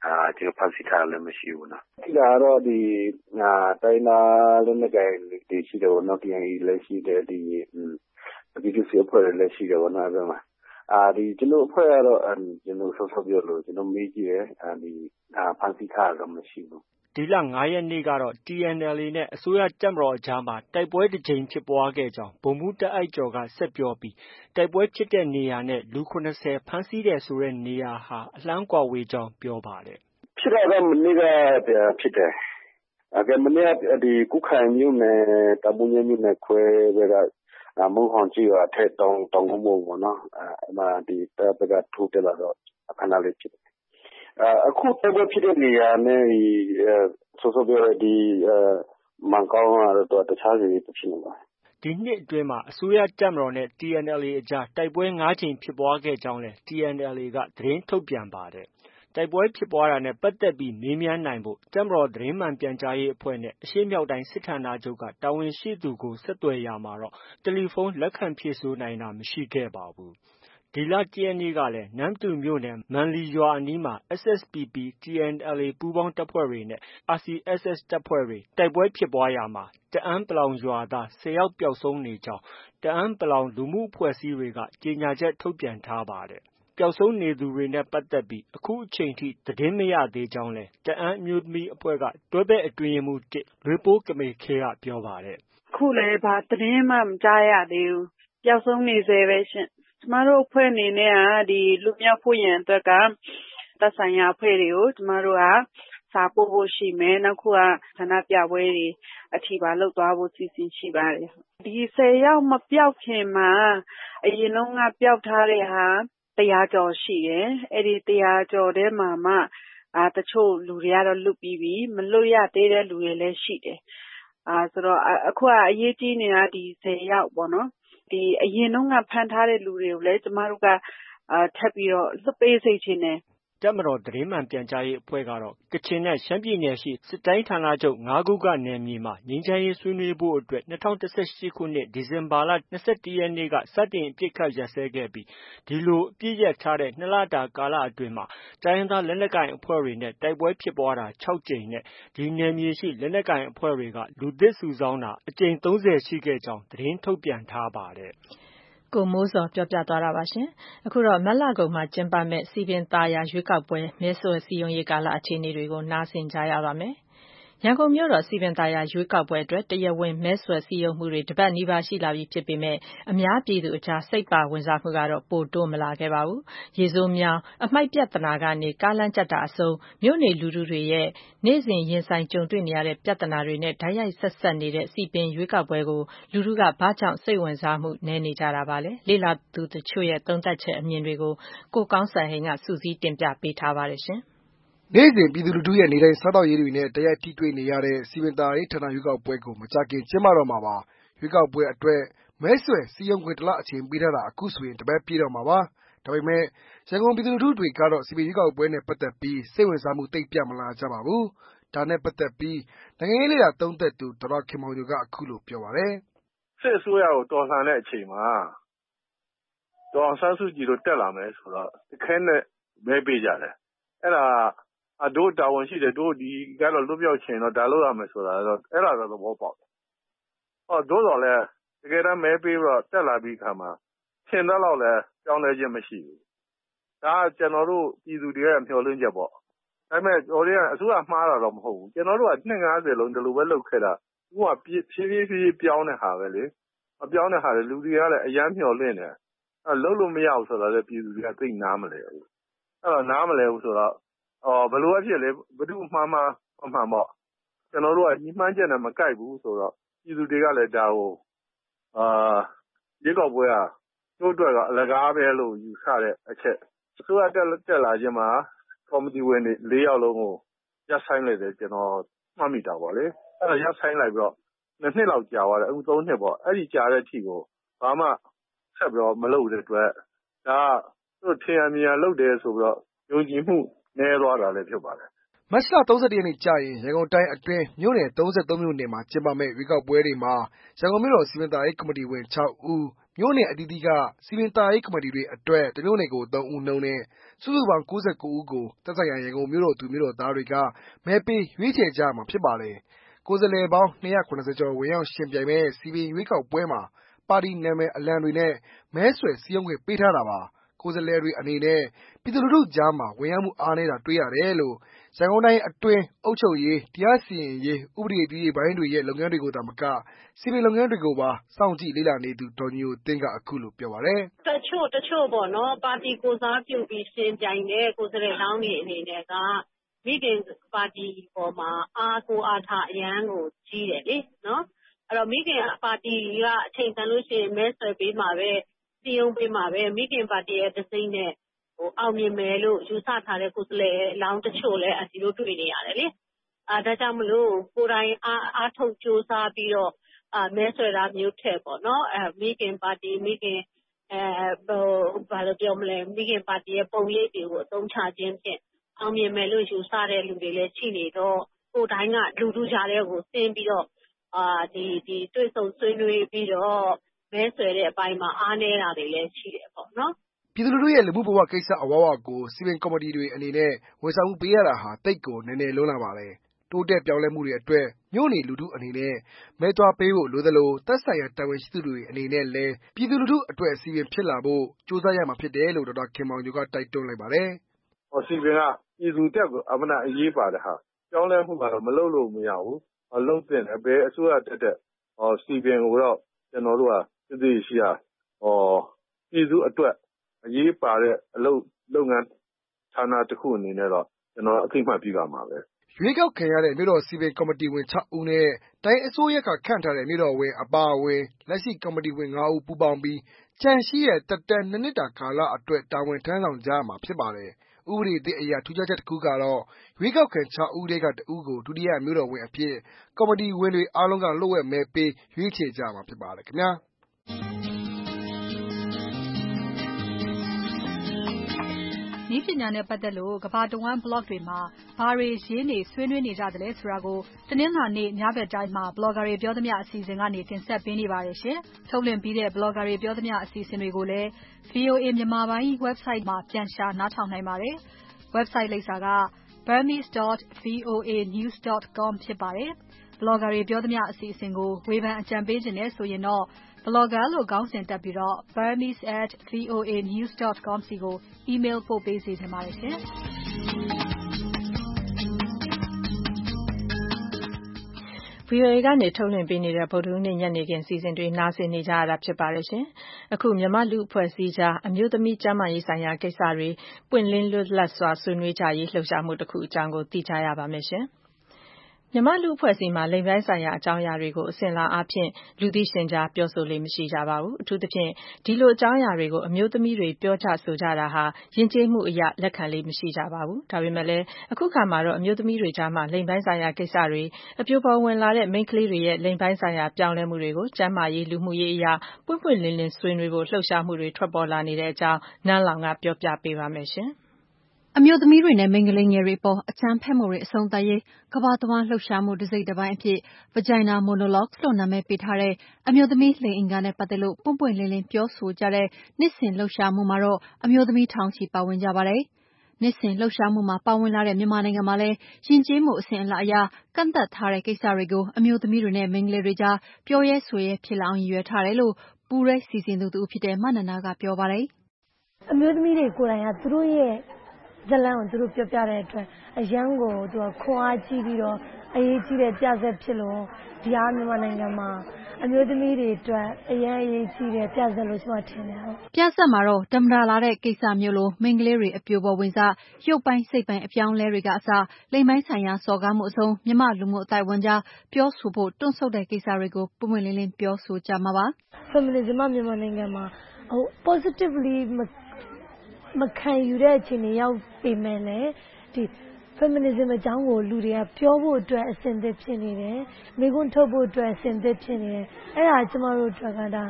အာကျွန်တော်ဖန်ဆီးထားလည်းမရှိဘူးနော်ဒီကတော့ဒီအာတိုင်းလာလည်းငယ်တွေရှိတယ်နော် K I A လည်းရှိတယ်ဒီပြည်သူ့စစ်အဖွဲ့လည်းရှိတယ်ဘောနော်အဲ့မှာအာဒီကျွန်တော်အဖွဲ့ကတော့ကျွန်တော်ဆော့ဆော့ပြောလို့ကျွန်တော်မေးကြည့်တယ်အာဒီအာဖန်ဆီးထားတော့မရှိဘူးဒီလငါးရက်နေ့ကတော့ T N L A နဲ့အစိုးရတပ်မတော်အကြားမှာတိုက်ပွဲတစ်ကြိမ်ဖြစ်ပွားခဲ့ကြောင်းဗိုလ်မှူးတာ့အိုက်ကျော်ကဆက်ပြောပြီးတိုက်ပွဲဖြစ်တဲ့နေရာနဲ့လူခုနှစ်ဆယ်ဖမ်းဆီးတယ်ဆိုတဲ့နေရာဟာအလှမ်းကွာဝေးကြောင်းပြောပါတယ်ဖြစ်တာကမနေ့ကဖြစ်တယ်အဲမနေ့ကဒီကုခိုင်မြို့နယ်တပူညမြို့နယ်ခွဲဘက်ကမုံဟောင်ကြီးအထက်တောင်တောင်ကုန်းပေါ်ပေါ့နော်အဲမှာဒီတပ်ဘက်ကထိုးတက်လာတော့အခဏလေးဖြစ်တယ်အခုတော့ဖြစ်တဲ့နေရာနဲ့ဆိုဆိုပြောဒီမန်ကောင်းကတော့တခြားစီဖြစ်နေပါဒီနှစ်အတွင်းမှာအစိုးရတပ်မတော်နဲ့ T N L A အကြားတိုက်ပွဲ၅ကြိမ်ဖြစ်ပွားခဲ့ကြောင်းလည်း T N L A ကသတင်းထုတ်ပြန်ပါတယ်တိုက်ပွဲဖြစ်ပွားတာနဲ့ပတ်သက်ပြီးမေးမြန်းနိုင်ဖို့တပ်မတော်သတင်းမှန်ပြန်ကြားရေးအဖွဲ့နဲ့အရှေ့မြောက်တိုင်းစစ်ဌာနချုပ်ကတာဝန်ရှိသူကိုဆက်သွယ်ရာမှာတော့တယ်လီဖုန်းလက်ခံဖြေဆိုနိုင်တာမရှိခဲ့ပါဘူးဒီလတစ်ရက်နေ့ကလည်းနမ္မတူမြို့နယ်မန်လီရွာအနီးမှာ S S P P T N L A ပူးပေါင်းတပ်ဖွဲ့တွေနဲ့ R C S S တပ်ဖွဲ့တွေတိုက်ပွဲဖြစ်ပွားရာမှာတအန်း(ပလောင်)ရွာသား၁၀ယောက်ပျောက်ဆုံးနေကြောင်းတအန်း(ပလောင်) လူမှုအဖွဲ့အစည်းတွေကကြေညာချက်ထုတ်ပြန်ထားပါတယ်ပျောက်ဆုံးနေသူတွေနဲ့ပတ်သက်ပြီးအခုအချိန်ထိသတင်းမရသေးကြောင်းလည်းတအန်းအမျိုးသမီးအဖွဲ့ကတွဲဘက်အတွင်းရေးမှူး၁လွေးပိုးကမေခဲကပြောပါတယ်အခုလည်းဘာသတင်းမှမကြားရသေးဘူးပျောက်ဆုံးနေသေးပဲရှင်ကျမတို့အဖွဲ့အနေနဲ့ကဒီလူမြောက်ဖို့ရန်အတွက်ကသက်ဆိုင်ရာအဖွဲ့တွေကိုကျမတို့ကစာပို့ဖို့ရှိမယ်နောက်ခုကဆန္ဒပြပွဲတွေအထီပါလုပ်သွားဖို့စီစဉ်ရှိပါတယ်ဒီ၁၀ယောက်မပျောက်ခင်မှာအရင်လုံးကပျောက်ထားတဲ့ဟာတရားကျော်ရှိတယ်အဲ့ဒီတရားကျော်ထဲမှာမှအာတချို့လူတွေကတော့လွတ်ပြီးပြီမလွတ်ရသေးတဲ့လူတွေလည်းရှိတယ်အာဆိုတော့အခုကအရေးကြီးနေတာဒီ၁၀ယောက်ပေါ့နော်ဒီအရင်တော့ကဖမ်းထားတဲ့လူတွေကိုလည်းကျမတို့ကအာထပ်ပြီးတော့လွတ်ပေးစေချင်တယ်တပ်မတော်သတင်းမှန်ပြန်ကြားရေးအဖွဲ့ကတော့ကချင်နဲ့ရှမ်းပြည်နယ်ရှိစစ်တိုင်းဌာနချုပ်၅ခုကနယ်မြေမှာငြိမ်းချမ်းရေးဆွေးနွေးဖို့အတွက်၂၀၁၈ခုနှစ်ဒီဇင်ဘာလ၂၁ရက်နေ့ကစတင်အပစ်အခတ်ရပ်စဲခဲ့ပြီးဒီလိုအပစ်ရပ်ထားတဲ့၂လတာကာလအတွင်းမှာတိုင်းရင်းသားလက်နက်ကိုင်အဖွဲ့တွေနဲ့တိုက်ပွဲဖြစ်ပွားတာ၆ကြိမ်နဲ့ဒီနယ်မြေရှိလက်နက်ကိုင်အဖွဲ့တွေကလူသစ်စုဆောင်းတာအကြိမ်၃၀ရှိခဲ့ကြောင်းသတင်းထုတ်ပြန်ထားပါတယ်ကိုမိုးဇော်ပြောပြသွားတာပါရှင်အခုတော့မတ်လကုန်မှာကျင်းပမယ့်စည်ပင်သာယာရွေးကောက်ပွဲမဲဆွယ်စည်းရုံးရေးကာလအခြေအနေတွေကိုနားဆင်ကြရပါမယ်ရန်ကုန်မြို့တော်စည်ပင်သာယာရွေးကောက်ပွဲအတွက်တရားဝင်မဲဆွယ်စည်းရုံးမှုတွေတပတ်နီးပါးရှိလာပြီဖြစ်ပေမဲ့အများပြည်သူအကြားစိတ်ပါဝင်စားမှုကတော့ပိုတိုးမလာခဲ့ပါဘူးရေဆိုးမြောင်းအမှိုက်ပြဿနာကနေကားလမ်းကျတာအဆုံးမြို့နေလူထုတွေရဲ့နေ့စဉ်ရင်ဆိုင်ကြုံတွေ့နေရတဲ့ပြဿနာတွေနဲ့ဓာတ်ရိုက်ဆက်ဆက်နေတဲ့စည်ပင်ရွေးကောက်ပွဲကိုလူထုကဘာကြောင့်စိတ်ဝင်စားမှုနည်းနေကြတာပါလဲလေ့လာသူတချို့ရဲ့သုံးသပ်ချက်အမြင်တွေကိုကိုကောင်းစံဟိန်းကစုစည်းတင်ပြပေးထားပါတယ်ရှင်နေ့စဉ်ပြည်သူလူထုရဲ့နေတိုင်းစားတော့ရေးတွေနဲ့တရိုက်ထိတွေ့နေရတဲ့စီပင်သာရေးဌာနရွေးကောက်ပွဲကိုမကြခင်ကျင်းပတော့မှာပါရွေးကောက်ပွဲအတွက်မဲဆွယ်စည်းရုံးခွင့်တစ်လအချိန်ပေးထားတာအခုဆိုရင်တပတ်ပြည့်တော့မှာပါဒါပေမဲ့ရန်ကုန်ပြည်သူလူထုတွေကတော့စီပင်ရွေးကောက်ပွဲနဲ့ပတ်သက်ပြီးစိတ်ဝင်စားမှုသိပ်ပြမလာကြပါဘူးဒါနဲ့ပတ်သက်ပြီးနိုင်ငံရေးလေ့လာသုံးသပ်သူဒေါက်တာခင်မောင်ညိုကအခုလိုပြောပါတယ်စစ်အစိုးရကိုတော်လှန်တဲ့အချိန်မှာဒေါ်အောင်ဆန်းစုကြည်တို့တက်လာမယ်ဆိုတော့တခဲနဲ့မဲပေးကြတယ်အဲ့ဒါအတို့တာဝန်ရှိတယ်တို့ဒီကတော့လွတ်ပြောက်ချင်တော့ဒါလုပ်ရမယ်ဆိုတာတော့အဲ့ဒါတော့သဘောပေါက်တယ်။ဟောတို့တော့လဲတကယ်တမ်းမဲပေးတော့တက်လာပြီးခါမှာရှင်းတော့လဲကြောင်းလဲခြင်းမရှိဘူး။ဒါကျွန်တော်တို့ပြည်သူတွေရဲ့မျှော်လင့်ချက်ပေါ့။ဒါပေမဲ့ဟိုတွေကအစိုးရမှားတာတော့မဟုတ်ဘူး။ကျွန်တော်တို့ကနှစ်ငါးဆယ်လုံးဒီလိုပဲလုပ်ခဲ့တာ။ဥကဖြည်းဖြည်းဖြည်းပြောင်းတဲ့ဟာပဲလေ။မပြောင်းတဲ့ဟာလေလူတွေကလည်းအယမ်းမျှော်လင့်တယ်။အဲလုံးလို့မရဘူးဆိုတော့လေပြည်သူတွေကသိနားမလဲဘူး။အဲ့တော့နားမလဲဘူးဆိုတော့အော်ဘလို့အဖြစ်လေဘယ်သူမှမှမှန်ပေါ့ကျွန်တော်တို့ကညီမှန်းချက်နဲ့မကိုက်ဘူးဆိုတော့ပြည်သူတွေကလည်းဒါကိုအာဒီကောက်ပွဲကတို့အတွက်ကအလကားပဲလို့ယူဆတဲ့အချက်ဆိုရတက်တက်လာခြင်းမှာကော်မတီဝင်တွေ၄ယောက်လုံးကိုရပ်ဆိုင်လိုက်တယ်ကျွန်တော်မှတ်မိတာပေါ့လေအဲ့တော့ရပ်ဆိုင်လိုက်ပြီးတော့နှစ်နှစ်လောက်ကြာသွားတယ်အခုသုံးနှစ်ပေါ့အဲ့ဒီကြာတဲ့အထိကိုဘာမှဆက်ပြီးတော့မလုပ်တဲ့အတွက်ဒါကတို့ထင်ရမြင်ရလုပ်တယ်ဆိုပြီးတော့ယုံကြည်မှုနည်းသွားတာလည်းဖြစ်ပါတယ်မမတ်လ ၃၁ ရက်နေ့ကျရင်ရန်ကုန်တိုင်းအတွင်းမြို့နယ် ၃၃ မြို့နယ်မှာကျင်းပမယ့်ရွေးကောက်ပွဲတွေမှာရန်ကုန်မြို့တော်စည်ပင်သာယာရေးကော်မတီဝင် ၆ ဦး မြို့နယ်အသီးသီးကစည်ပင်သာယာရေးကော်မတီတွေအတွက်တစ်မြို့နယ်ကို သုံး ဦးနှုန်းနဲ့စုစုပေါင်း ၉၉ ဦးကိုသက်ဆိုင်ရာရန်ကုန်မြို့တော်သူမြို့တော်သားတွေကမဲပေးရွေးချယ်ကြရမှာဖြစ်ပါတယ်။ ကိုယ်စားလှယ်ပေါင်း ၂၇၀ ကျော်ဝင်ရောက်ယှဉ်ပြိုင်မယ့်စည်ပင်ရွေးကောက်ပွဲမှာပါတီနာမည်အလံတွေနဲ့မဲဆွယ်စည်းရုံးခွင့်ပေးထားတာပါ။ ကိုယ်စားလှယ်တွေအနေနဲ့ပြည်သူလူထုကြားမှာဝင်ရောက်မှုအားနည်းတာတွေ့ရတယ်လို့ ရန်ကုန်တိုင်းအတွင်းအုပ်ချုပ်ရေး၊ တရားစီရင်ရေး၊ ဥပဒေပြုရေးပိုင်းတွေရဲ့လုပ်ငန်းတွေကိုသာမက စည်ပင်လုပ်ငန်းတွေကိုပါစောင့်ကြည့်လေ့လာနေသူဒေါ်ညိုညိုသင်းကအခုလိုပြောပါတယ်။ တချို့တချို့ပေါ့နော်ပါတီကိုစားပြုပြီးယှဉ်ပြိုင်တဲ့ကိုယ်စားလှယ်လောင်းတွေအနေနဲ့ကမိခင်ပါတီပေါ်မှာအားကိုးအားထားအရမ်းကိုကြီးတယ်လေနော်အဲ့တော့မိခင်ပါတီကအချိန်တန်လို့ရှိရင်မဲဆွယ်ပေးမှာပဲစည်းရုံးပေးမှာပဲမိခင်ပါတီရဲ့တစိမ့်နဲ့ဟိုအောင်မြင်မယ်လို့ယူဆထားတဲ့ကိုယ်စားလှယ်လောင်းတချို့လည်းအဒီလိုတွေ့နေရတယ်လေအဲဒါကြောင့်မလို့ကိုယ်တိုင်အားအားထုတ်ကြိုးစားပြီးတော့အာမဲဆွယ်တာမျိုးထက်ပေါ့နော်အဲမိခင်ပါတီမိခင်အဲဟိုဘာလို့ပြောမလဲမိခင်ပါတီရဲ့ပုံရိပ်တွေကိုအသုံးချခြင်းဖြင့်အောင်မြင်မယ်လို့ယူဆတဲ့လူတွေလည်းရှိနေတော့ကိုယ်တိုင်းကလူထုကြားထဲကိုဆင်းပြီးတော့အာဒီဒီတွေ့ဆုံဆွေးနွေးပြီးတော့မဲဆွယ်တဲ့အပိုင်းမှာအားနည်းတာတွေလည်းရှိတယ်ပေါ့နော်ပြည်သူလူထုရဲ့လူမှုဘဝကိစ္စအဝဝကိုစည်ပင်ကော်မတီတွေအနေနဲ့ဝန်ဆောင်မှုပေးရတာဟာသိပ်ကိုနည်းနည်းလွန်းလာပါတယ်။တိုးတက်ပြောင်းလဲမှုတွေအတွက်မြို့နေလူထုအနေနဲ့မဲသွားပေးဖို့လိုသလိုသက်ဆိုင်ရာတာဝန်ရှိသူတွေအနေနဲ့လည်းပြည်သူလူထုအတွက်စည်ပင်ဖြစ်လာဖို့ကြိုးစားရမှာဖြစ်တယ်လို့ဒေါက်တာခင်မောင်ညိုကတိုက်တွန်းလိုက်ပါတယ်။ဟောစည်ပင်ကပြည်သူတက်ကိုအမှန်အရေးပါတဲ့ဟာပြောင်းလဲမှုကတော့မလုပ်လို့မရဘူး။အလုံးတင်တယ်ဘယ်အစိုးရတက်တက်ဟောစည်ပင်ကိုတော့ကျွန်တော်တို့ကသိသိရှိရဟောပြည်သူအတွက်အရေးပါတဲ့အလုပ်လုပ်ငန်းဌာနတစ်ခုအနေနဲ့တော့ကျွန်တော်အသိမှတ်ပြုရမှာပဲ။ရွေးကောက်ခံရတဲ့မြို့တော်စည်ပင်ကော်မတီဝင် ၆ ဦးနဲ့တိုင်းအစိုးရကခန့်ထားတဲ့မြို့တော်ဝန်အပါအဝင်လက်ရှိကော်မတီဝင် ၅ ဦးပူးပေါင်းပြီးကျန်ရှိတဲ့သက်တမ်း၂ နှစ်တာကာလအတွက်တာဝန်ထမ်းဆောင်ကြရမှာဖြစ်ပါတယ်။ဥပဒေသစ်အရထူးခြားချက်တစ်ခုကတော့ရွေးကောက်ခံ ၆ ဦးထဲကတစ်ဦးကိုဒုတိယမြို့တော်ဝန်အဖြစ်ကော်မတီဝင်တွေအားလုံးကလျှို့ဝှက်မဲပေးရွေးချယ်ကြရမှာဖြစ်ပါတယ်ခင်ဗျာ။နည်းပညာနဲ့ပတ်သက်လို့ကမ္ဘာတဝန်း blog တွေမှာဘာတွေရေးနေဆွေးနွေးနေကြသလဲဆိုတာကိုတနင်္လာနေ့ညဘက်တိုင်းမှာ blogger တွေပြောသမျှအစီအစဉ်ကနေတင်ဆက်ပေးနေပါတယ်ရှင်။ထုတ်လွှင့်ပြီးတဲ့ blogger တွေပြောသမျှအစီအစဉ်တွေကိုလည်း ဗွီအိုအေ မြန်မာပိုင်း website မှာပြန်ရှာနားထောင်နိုင်ပါတယ်။ website လိပ်စာက burmese dot voa news dot com ဖြစ်ပါတယ်။ blogger တွေပြောသမျှအစီအစဉ်ကိုဝေဖန်အကြံပေးခြင်းနဲ့ဆိုရင်တော့ blogger လို့ခေါင်းစဉ်တပ်ပြီး burmese at voa news dot com စီကို email ပို့ပေးစေချင်ပါတယ်ရှင်။ဗွီအိုအေကနေထုတ်လွှင့်ပေးနေတဲ့ဗုဒ္ဓဟူးနေ့ညနေခင်းစီစဉ်တွေနားဆင်နေကြရတာဖြစ်ပါတယ်ရှင်။အခုမြန်မာလူအဖွဲ့အစည်းကြားအမျိုးသမီးကျန်းမာရေးဆိုင်ရာကိစ္စတွေပွင့်လင်းလွတ်လပ်စွာဆွေးနွေးကြရေးလှုပ်ရှားမှုတစ်ခုအကြောင်းကိုသိကြရပါမယ်ရှင်။မြန်မာလူအဖွဲ့အစည်းမှာလိင်ပိုင်းဆိုင်ရာအကြောင်းအရာတွေကိုအစဉ်လာအားဖြင့်လူသိရှင်ကြားပြောဆိုလေ့မရှိကြပါဘူး။အထူးသဖြင့်ဒီလိုအကြောင်းအရာတွေကိုအမျိုးသမီးတွေပြောကြဆိုကြတာဟာယဉ်ကျေးမှုအရလက်ခံလေ့မရှိကြပါဘူး။ဒါပေမဲ့လည်းအခုခါမှာတော့အမျိုးသမီးတွေကြားမှာလိင်ပိုင်းဆိုင်ရာကိစ္စတွေအပြိုပေါ်ဝင်လာတဲ့မိန်းကလေးတွေရဲ့လိင်ပိုင်းဆိုင်ရာပြောင်းလဲမှုတွေကိုကျန်းမာရေးလူမှုရေးအရာပွင့်ပွင့်လင်းလင်းဆွေးနွေးဖို့လှုပ်ရှားမှုတွေထွက်ပေါ်လာနေတဲ့အကြောင်းနန်းလောင်ဝ်ကပြောပြပေးပါမယ်ရှင်။အမျိုးသမီးတွေနဲ့မိန်းကလေးငယ်တွေအပေါ်အကြမ်းဖက်မှုတွေအဆုံးသတ်ရေးကမ္ဘာတဝန်းလှုပ်ရှားမှုတစိတ်တပိုင်းအဖြစ် Vagina Monologues လို့နာမည်ပေးထားတဲ့အမျိုးသမီးလိင်အင်္ဂါနဲ့ပတ်သက်လို့ပွင့်ပွင့်လင်းလင်းပြောဆိုကြတဲ့နှစ်စဉ်လှုပ်ရှားမှုမှာတော့အမျိုးသမီးထောင်ချီပါဝင်ကြပါတယ်။နှစ်စဉ်လှုပ်ရှားမှုမှာပါဝင်လာတဲ့မြန်မာနိုင်ငံမှာလည်းယဉ်ကျေးမှုအစဉ်အလာအရကန့်သတ်ထားတဲ့ကိစ္စတွေကိုအမျိုးသမီးတွေနဲ့မိန်းကလေးတွေကြားပြောရဲဆိုရဲဖြစ်လာအောင်ရည်ရွယ်ထားတယ်လို့ပူးတွဲစီစဉ်သူတဦးဖြစ်တဲ့မနန္ဒာကပြောပါတယ်။အမျိုးသမီးတွေကိုယ်တိုင်ကသူတို့ရဲ့ဇလံကိုသူတို့ပြောပြတဲ့အတွက်အရန်ကိုသူကခွန်အားကြီးပြီးတော့အရေးကြီးတဲ့ပြဆက်ဖြစ်လို့ဒီအားမြန်မာနိုင်ငံမှာအမျိုးသမီးတွေအတွက်အရန်အရေးကြီးတဲ့ပြဆက်လို့ကျွန်မထင်တယ်ဟုတ်ပြဆက်မှာတော့ဓမ္မတာလာတဲ့ကိစ္စမျိုးလိုမိန်းကလေးတွေအပြိုပေါ်ဝင်စားရုပ်ပိုင်းစိတ်ပိုင်းအပြောင်းလဲတွေကအစလိင်ပိုင်းဆိုင်ရာစော်ကားမှုအဆုံးမြမလူမှုအတိုင်းဝန်ကြားပြောဆိုဖို့တွန့်ဆုတ်တဲ့ကိစ္စတွေကိုပွင့်ပွင့်လင်းလင်းပြောဆိုကြမှာပါ Feminism မြန်မာနိုင်ငံမှာဟို positively မခံယူတဲ့အခြေအနေရောက်ပေမဲ့လည်းဒီ feminism အကြောင်းကိုလူတွေကပြောဖို့အတွက်အစဉ်သစ်ဖြစ်နေတယ်မိကွန်းထုတ်ဖို့အတွက်အစဉ်သစ်ဖြစ်နေတယ်အဲ့ဒါကျမတို့အတွက်ကဒါဟ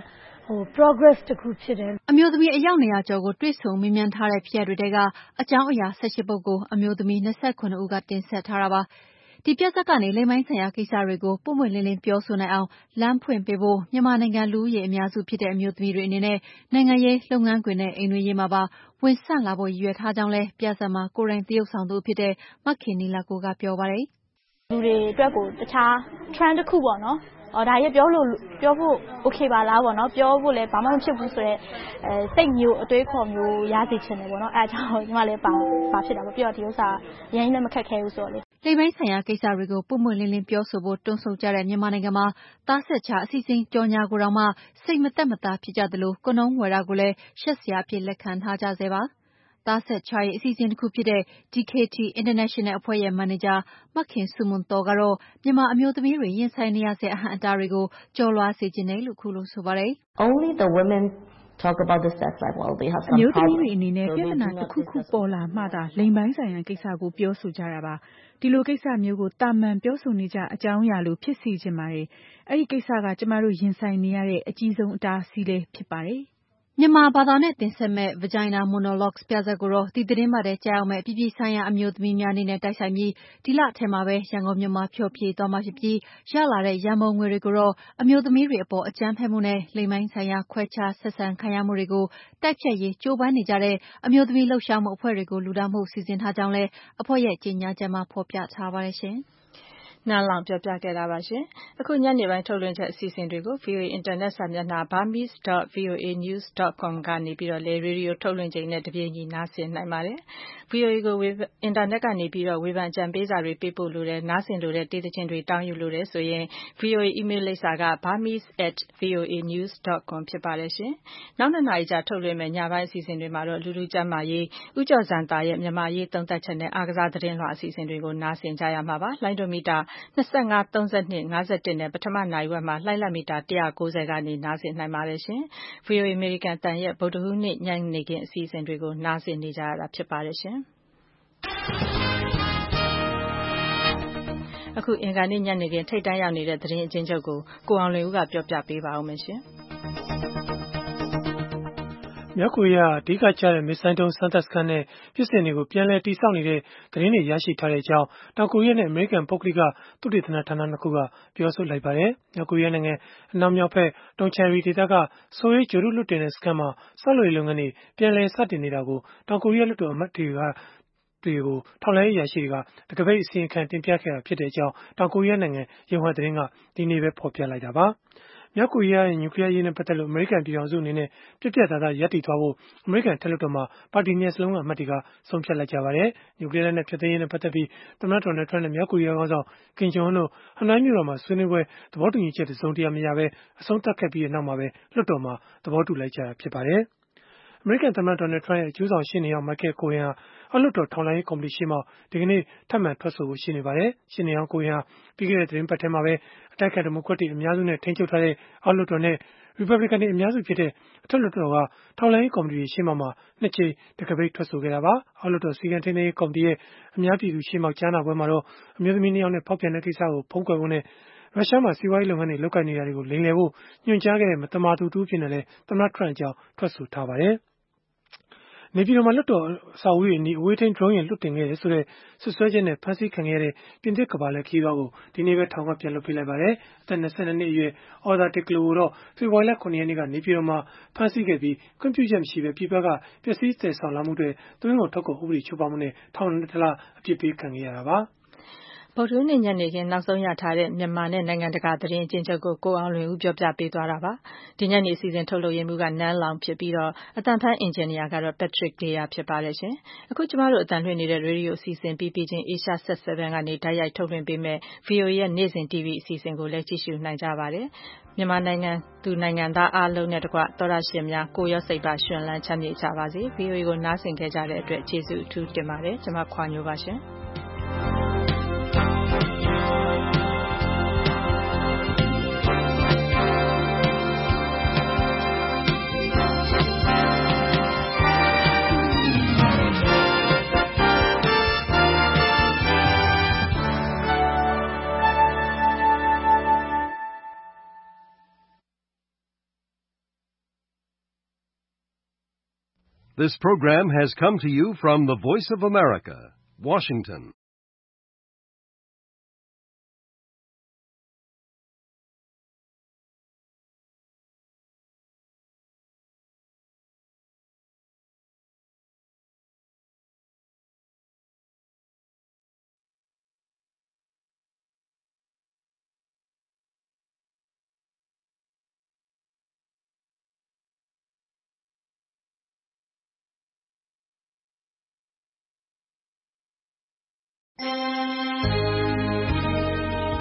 progress တစ်ခုဖြစ်တယ်အမျိုးသမီးအယောက်နေရာကျော်ကိုတွေ့ဆုံမေးမြန်းထားတဲ့ဖြစ်ရပ်တွေထဲကအကြောင်းအရာ၁၈ပုဒ်ကိုအမျိုးသမီး၂၇ဦးကတင်ဆက်ထားတာပါဒီပြဿနာကနေလိမ်ပိုင်းဆိုင်ရာကိစ္စတွေကိုပုံမှန်လင်းလင်းပြောဆိုနိုင်အောင်လမ်းဖွင့်ပေးဖို့မြန်မာနိုင်ငံလူဦးရေအများစုဖြစ်တဲ့အမျိုးသမီးတွေအနေနဲ့နိုင်ငံရေးလုပ်ငန်းခွင်နဲ့အိမ်တွင်းရေးမှာပါဝင်ဆန့်လာဖို့ရည်ရွယ်ထားကြောင်းလဲပြဿနာကိုယ်တိုင်တရုပ်ဆောင်သူဖြစ်တဲ့မခင်နီလာကိုကပြောပါတယ်လူတွေအတွက်ကိုတခြား trend တစ်ခုပေါ့နော်အော်ဒါရဲ့ပြောလို့ပြောဖို့ okay ပါလားပေါ့နော်ပြောဖို့လည်းဘာမှမဖြစ်ဘူးဆိုတော့အဲစိတ်မျိုးအတွေးခေါ်မျိုးရစေချင်တယ်ပေါ့နော်အဲအကြောင်းညီမလည်းပါပါဖြစ်တာပေါ့ပြီးတော့ဒီဥစ္စာရင်းနဲ့မခက်ခဲဘူးဆိုတော့လေလိမ်ပိုင်းဆိုင်ရာကိစ္စတွေကိုပုံမှန်လင်းလင်းပြောဆိုဖို့တွန်းဆုတ်ကြတဲ့မြန်မာနိုင်ငံမှာသားဆက်ချအစီအစဉ်ကြော်ညာကိုတော့မှစိတ်မသက်မသာဖြစ်ကြသလိုကနုံးဝယ်တာကိုလည်းရှက်စရာအဖြစ်လက်ခံထားကြစေပါသားဆက်ချရဲ့အစီအစဉ်တစ်ခုဖြစ်တဲ့ D K T International အဖွဲ့ရဲ့မန်နေဂျာမခင်စုမွန်တော်ကတော့မြန်မာအမျိုးသမီးတွေရင်ဆိုင်နေရတဲ့အဟန့်အတားတွေကိုကျော်လွှားစေခြင်းတယ်လို့ခုလိုဆိုပါတယ် Only the women talk about the sex life well they have some အမျိုးသမီးတွေအနေနဲ့ပြဿနာတစ်ခုခုပေါ်လာမှသာလိမ်ပိုင်းဆိုင်ရာကိစ္စကိုပြောဆိုကြတာပါဒီလိုကိစ္စမျိုးကိုတာမန်ပြောဆိုနေကြအကြောင်းအရာလို့ဖြစ်စီခြင်းပါတယ်အဲ့ဒီကိစ္စကကျမတို့ရင်ဆိုင်နေရတဲ့အကြီးဆုံးအတားအဆီးလေးဖြစ်ပါတယ်မြန်မာဘာသာနဲ့တင်ဆက်မဲ့ Vagina Monologues ပြဇာတ်ကိုတော့ဒီသတင်းပတ်ထဲကြားရောက်မဲ့အပြည်ပြည်ဆိုင်ရာအမျိုးသမီးများနေ့နဲ့တိုက်ဆိုင်ပြီးဒီလထဲမှာပဲရန်ကုန်မြို့မှာဖျော်ဖြေသွားမှာဖြစ်ပြီးရလာတဲ့ရန်ပုံငွေတွေကိုတော့အမျိုးသမီးတွေအပေါ်အကြမ်းဖက်မှုနဲ့လိမ်ပိုင်းဆိုင်ရာခွဲခြားဆက်ဆံခံရမှုတွေကိုတိုက်ဖျက်ရေးကြိုးပမ်းနေကြတဲ့အမျိုးသမီးလှုပ်ရှားမှုအဖွဲ့တွေကိုလူဒါမှုစီစဉ်ထားကြောင်းလဲအဖွဲ့ရဲ့ကြေညာချက်မှာဖော်ပြထားပါတယ်ရှင်နှမ်းလောင်ပြောပြခဲ့တာပါရှင်အခုညနေပိုင်းထုတ်လွှင့်ချက်အစီအစဉ်တွေကို V O A Internet စာမျက်နှာ burmese dot v o a news dot com ကနေပြီးတော့လေရေဒီယိုထုတ်လွှင့်ချိန်နဲ့တပြေးညီနားဆင်နိုင်ပါတယ် V O A ကိုအင်တာနက်ကနေပြီးတော့ဝေဖန်ကြံပေးစာတွေပေးပို့လို့တဲ့နားဆင်လို့တဲ့တေးသချင်းတွေတောင်းယူလို့တဲ့ဆိုရင် V O A email လိပ်စာက burmese at v o a news dot com ဖြစ်ပါတယ်ရှင်နောက်နှစ်နာရီကြာထုတ်လွှင့်မဲ့ညပိုင်းအစီအစဉ်တွေမှာတော့လူလူကျမ်းမာရေးဥကြော်စံတာရဲ့မြန်မာရေးသုံးသပ်ချက်နဲ့အားကစားသတင်းလွှာအစီအစဉ်တွေကိုနားဆင်ကြရမှာပါလိုင်းဒိုမီတာ၂၅ ၃၂ ၅၁နဲ့ပထမနိုင်ဝက်မှာလှိုင်းလက်မီတာ၁၉၀ကနေနားဆင်နိုင်ပါတယ်ရှင် V O A American တန်ရဲ့ဗုဒ္ဓဟူးနေ့ညနေခင်းအစီအစဉ်တွေကိုနားဆင်နေကြရတာဖြစ်ပါတယ်ရှင်အခုအင်္ဂါနေ့ညနေခင်းထိတ်တန်းရောက်နေတဲ့သတင်းအချင်းချုပ်ကိုကိုအောင်လွင်ဦးကပြောပြပေးပါဦးမယ်ရှင်မြောက်ကိုရီးယားအဓိကကျတဲ့မစ်ဆိုင်းဒုံးစမ်းသပ်စခန်းနဲ့ပြည်စင်တွေကိုပြန်လည်တိစောက်နေတဲ့သတင်းတွေရရှိထားတဲ့အကြောင်းတောင်ကိုရီးယားနဲ့အမေရိကန်ပုဂ္ဂလိကသုတေသနဌာနနှစ်ခုကပြောဆိုလိုက်ပါတယ်။မြောက်ကိုရီးယားနိုင်ငံအနောက်မြောက်ဘက်တုံချန်ရီဒေသကဆိုရေးဂျိုရုလွတ်တင်တဲ့စခန်းမှာဆောက်လုပ်ရေးလုပ်ငန်းတွေပြန်လည်စတင်နေတာကိုတောင်ကိုရီးယားလွှတ်တော်အမတ်တွေကတွေကိုထောက်လှမ်းရေးရရှိတွေကတကပိတ်အစီရင်ခံတင်ပြခဲ့တာဖြစ်တဲ့အကြောင်းတောင်ကိုရီးယားနိုင်ငံရုံးဟန်သတင်းကဒီနေ့ပဲဖော်ပြလိုက်တာပါ။မြောက်ကိုရီးယားရဲ့နျူကလ িয়ার ရေးနဲ့ပတ်သက်လို့အမေရိကန်ပြည်ထောင်စုအနေနဲ့ပြပြသားသားရပ်တည်သွားဖို့အမေရိကန်ထက်လွှတ်တော်မှာပါတီနှစ်ရပ်စလုံးကအမတ်တွေကဆုံးဖြတ်လိုက်ကြပါတယ်။နျူကလ িয়ার နဲ့ဖျက်သိမ်းရေးနဲ့ပတ်သက်ပြီးသမ္မတဒေါ်နယ်ထရန့်နဲ့မြောက်ကိုရီးယားခေါင်းဆောင်ကင်ဂျုံအွန်းတို့ဟနွိုင်းမြို့တော်မှာဆွေးနွေးပွဲသဘောတူညီချက်တစုံတရာမရဘဲအဆုံးသတ်ခဲ့ပြီးတဲ့နောက်မှာပဲလွှတ်တော်မှာသဘောတူလိုက်ကြတာဖြစ်ပါတယ်။အမေရိကန်သမ္မတဒေါ်နယ်ထရန့်ရဲ့အကျိုးဆောင်ရှေ့နေဟောင်းမိုက်ကယ်ကိုဟင်ဟာအောက်လွှတ်တော်ထောက်လှမ်းရေးကော်မတီရှေ့မှဒီကနေ့ထပ်မံထွက်ဆိုဖို့ရှိနေပါတယ်။ရှေ့နေဟောင်းကိုဟင်ဟာပြီးခဲ့တဲ့သတင်းပတ်ထဲမှာပဲအတိုက်အခံဒီမိုကရက်တစ်အများစုနဲ့ထိန်းချုပ်ထားတဲ့အောက်လွှတ်တော်နဲ့ရီပတ်ဘလစ်ကန်တွေအများစုဖြစ်တဲ့အထက်လွှတ်တော်ကထောက်လှမ်းရေးကော်မတီရှေ့မှမှာနှစ်ကြိမ်တကပိတ်ထွက်ဆိုခဲ့တာပါ။အောက်လွှတ်တော်စီကံထိန်းသိမ်းရေးကော်မတီရဲ့အများပြည်သူရှေ့မှကြားနာပွဲမှာတော့အမျိုးသမီးနှစ်ယောက်နဲ့ဖောက်ပြန်တဲ့ကိစ္စကိုဖုံးကွယ်ဖို့နဲ့ရုရှားမှာစီးပွားရေးလုပ်ငန်းတွေလုပ်ကိုင်နေတာတွေကိုလိမ်လည်ဖို့ညွှန်ကြားခဲ့တဲ့မတမာသူတူဖြစ်နေလဲသမ္မတထရန့်အကြောင်းထွက်ဆိုထားပါတယ်။နေပြည်တော်မှာလွှတ်တော်အဆောက်အဦအနီးအဝေးထိန်း drone ယာဉ်လွှတ်တင်ခဲ့တယ်ဆိုတဲ့ဆွဆွဲချက်နဲ့ဖမ်းဆီးခံခဲ့ရတဲ့ပြင်သစ်ကမ္ဘာလှည့်ခရီးသွားကိုဒီနေ့ပဲထောင်ကပြန်လွှတ်ပေးလိုက်ပါတယ်။အသက်၂၂နှစ်အရွယ်အော်ဒါတစ်ကလိုကိုတော့ဖေဖော်ဝါရီလခုနှစ်ရက်နေ့ကနေပြည်တော်မှာဖမ်းဆီးခဲ့ပြီးခွင့်ပြုချက်မရှိဘဲပြည်ပကပျက်စီးသယ်ဆောင်လာမှုတွေသွင်းကုန်ထုတ်ကုန်ဥပဒေချိုးဖောက်မှုနဲ့ထောင်နှစ်လအပြစ်ပေးခံခဲ့ရတာပါ။ဗုဒ္ဓဟူးနေ့ညနေခင်းနောက်ဆုံးရထားတဲ့မြန်မာနဲ့နိုင်ငံတကာသတင်းအကျဉ်းချုပ်ကိုကိုအောင်လွင်ဦးပြောပြပေးသွားတာပါဒီညနေအစီအစဉ်ထုတ်လုပ်ရမှုကနန်းလောင်ဖြစ်ပြီးတော့အတန်ဖန်အင်ဂျင်နီယာကတော့ Patrick Deya ဖြစ်ပါတယ်ရှင်အခုကျမတို့အတန်လွှင့်နေတဲ့ရေဒီယိုအစီအစဉ်ပြီးပြီးချင်း Asia Set 7ကနေဓာတ်ရိုက်ထုတ်လွှင့်ပေးမဲ့ V O A ရဲ့နေ့စဉ် T V အစီအစဉ်ကိုလည်းကြည့်ရှုနိုင်ကြပါတယ်မြန်မာနိုင်ငံသူနိုင်ငံသားအားလုံးနဲ့တကွသောရရှင်များကိုရောစိတ်ပါရှင်လန်းချမ်းမြေ့ကြပါစေ V O A ကိုနားဆင်ခဲ့ကြတဲ့အတွက်ကျေးဇူးအထူးတင်ပါတယ်ကျွန်မခွာညိုပါရှင် This program has come to you from the Voice of America, Washington. Thank you.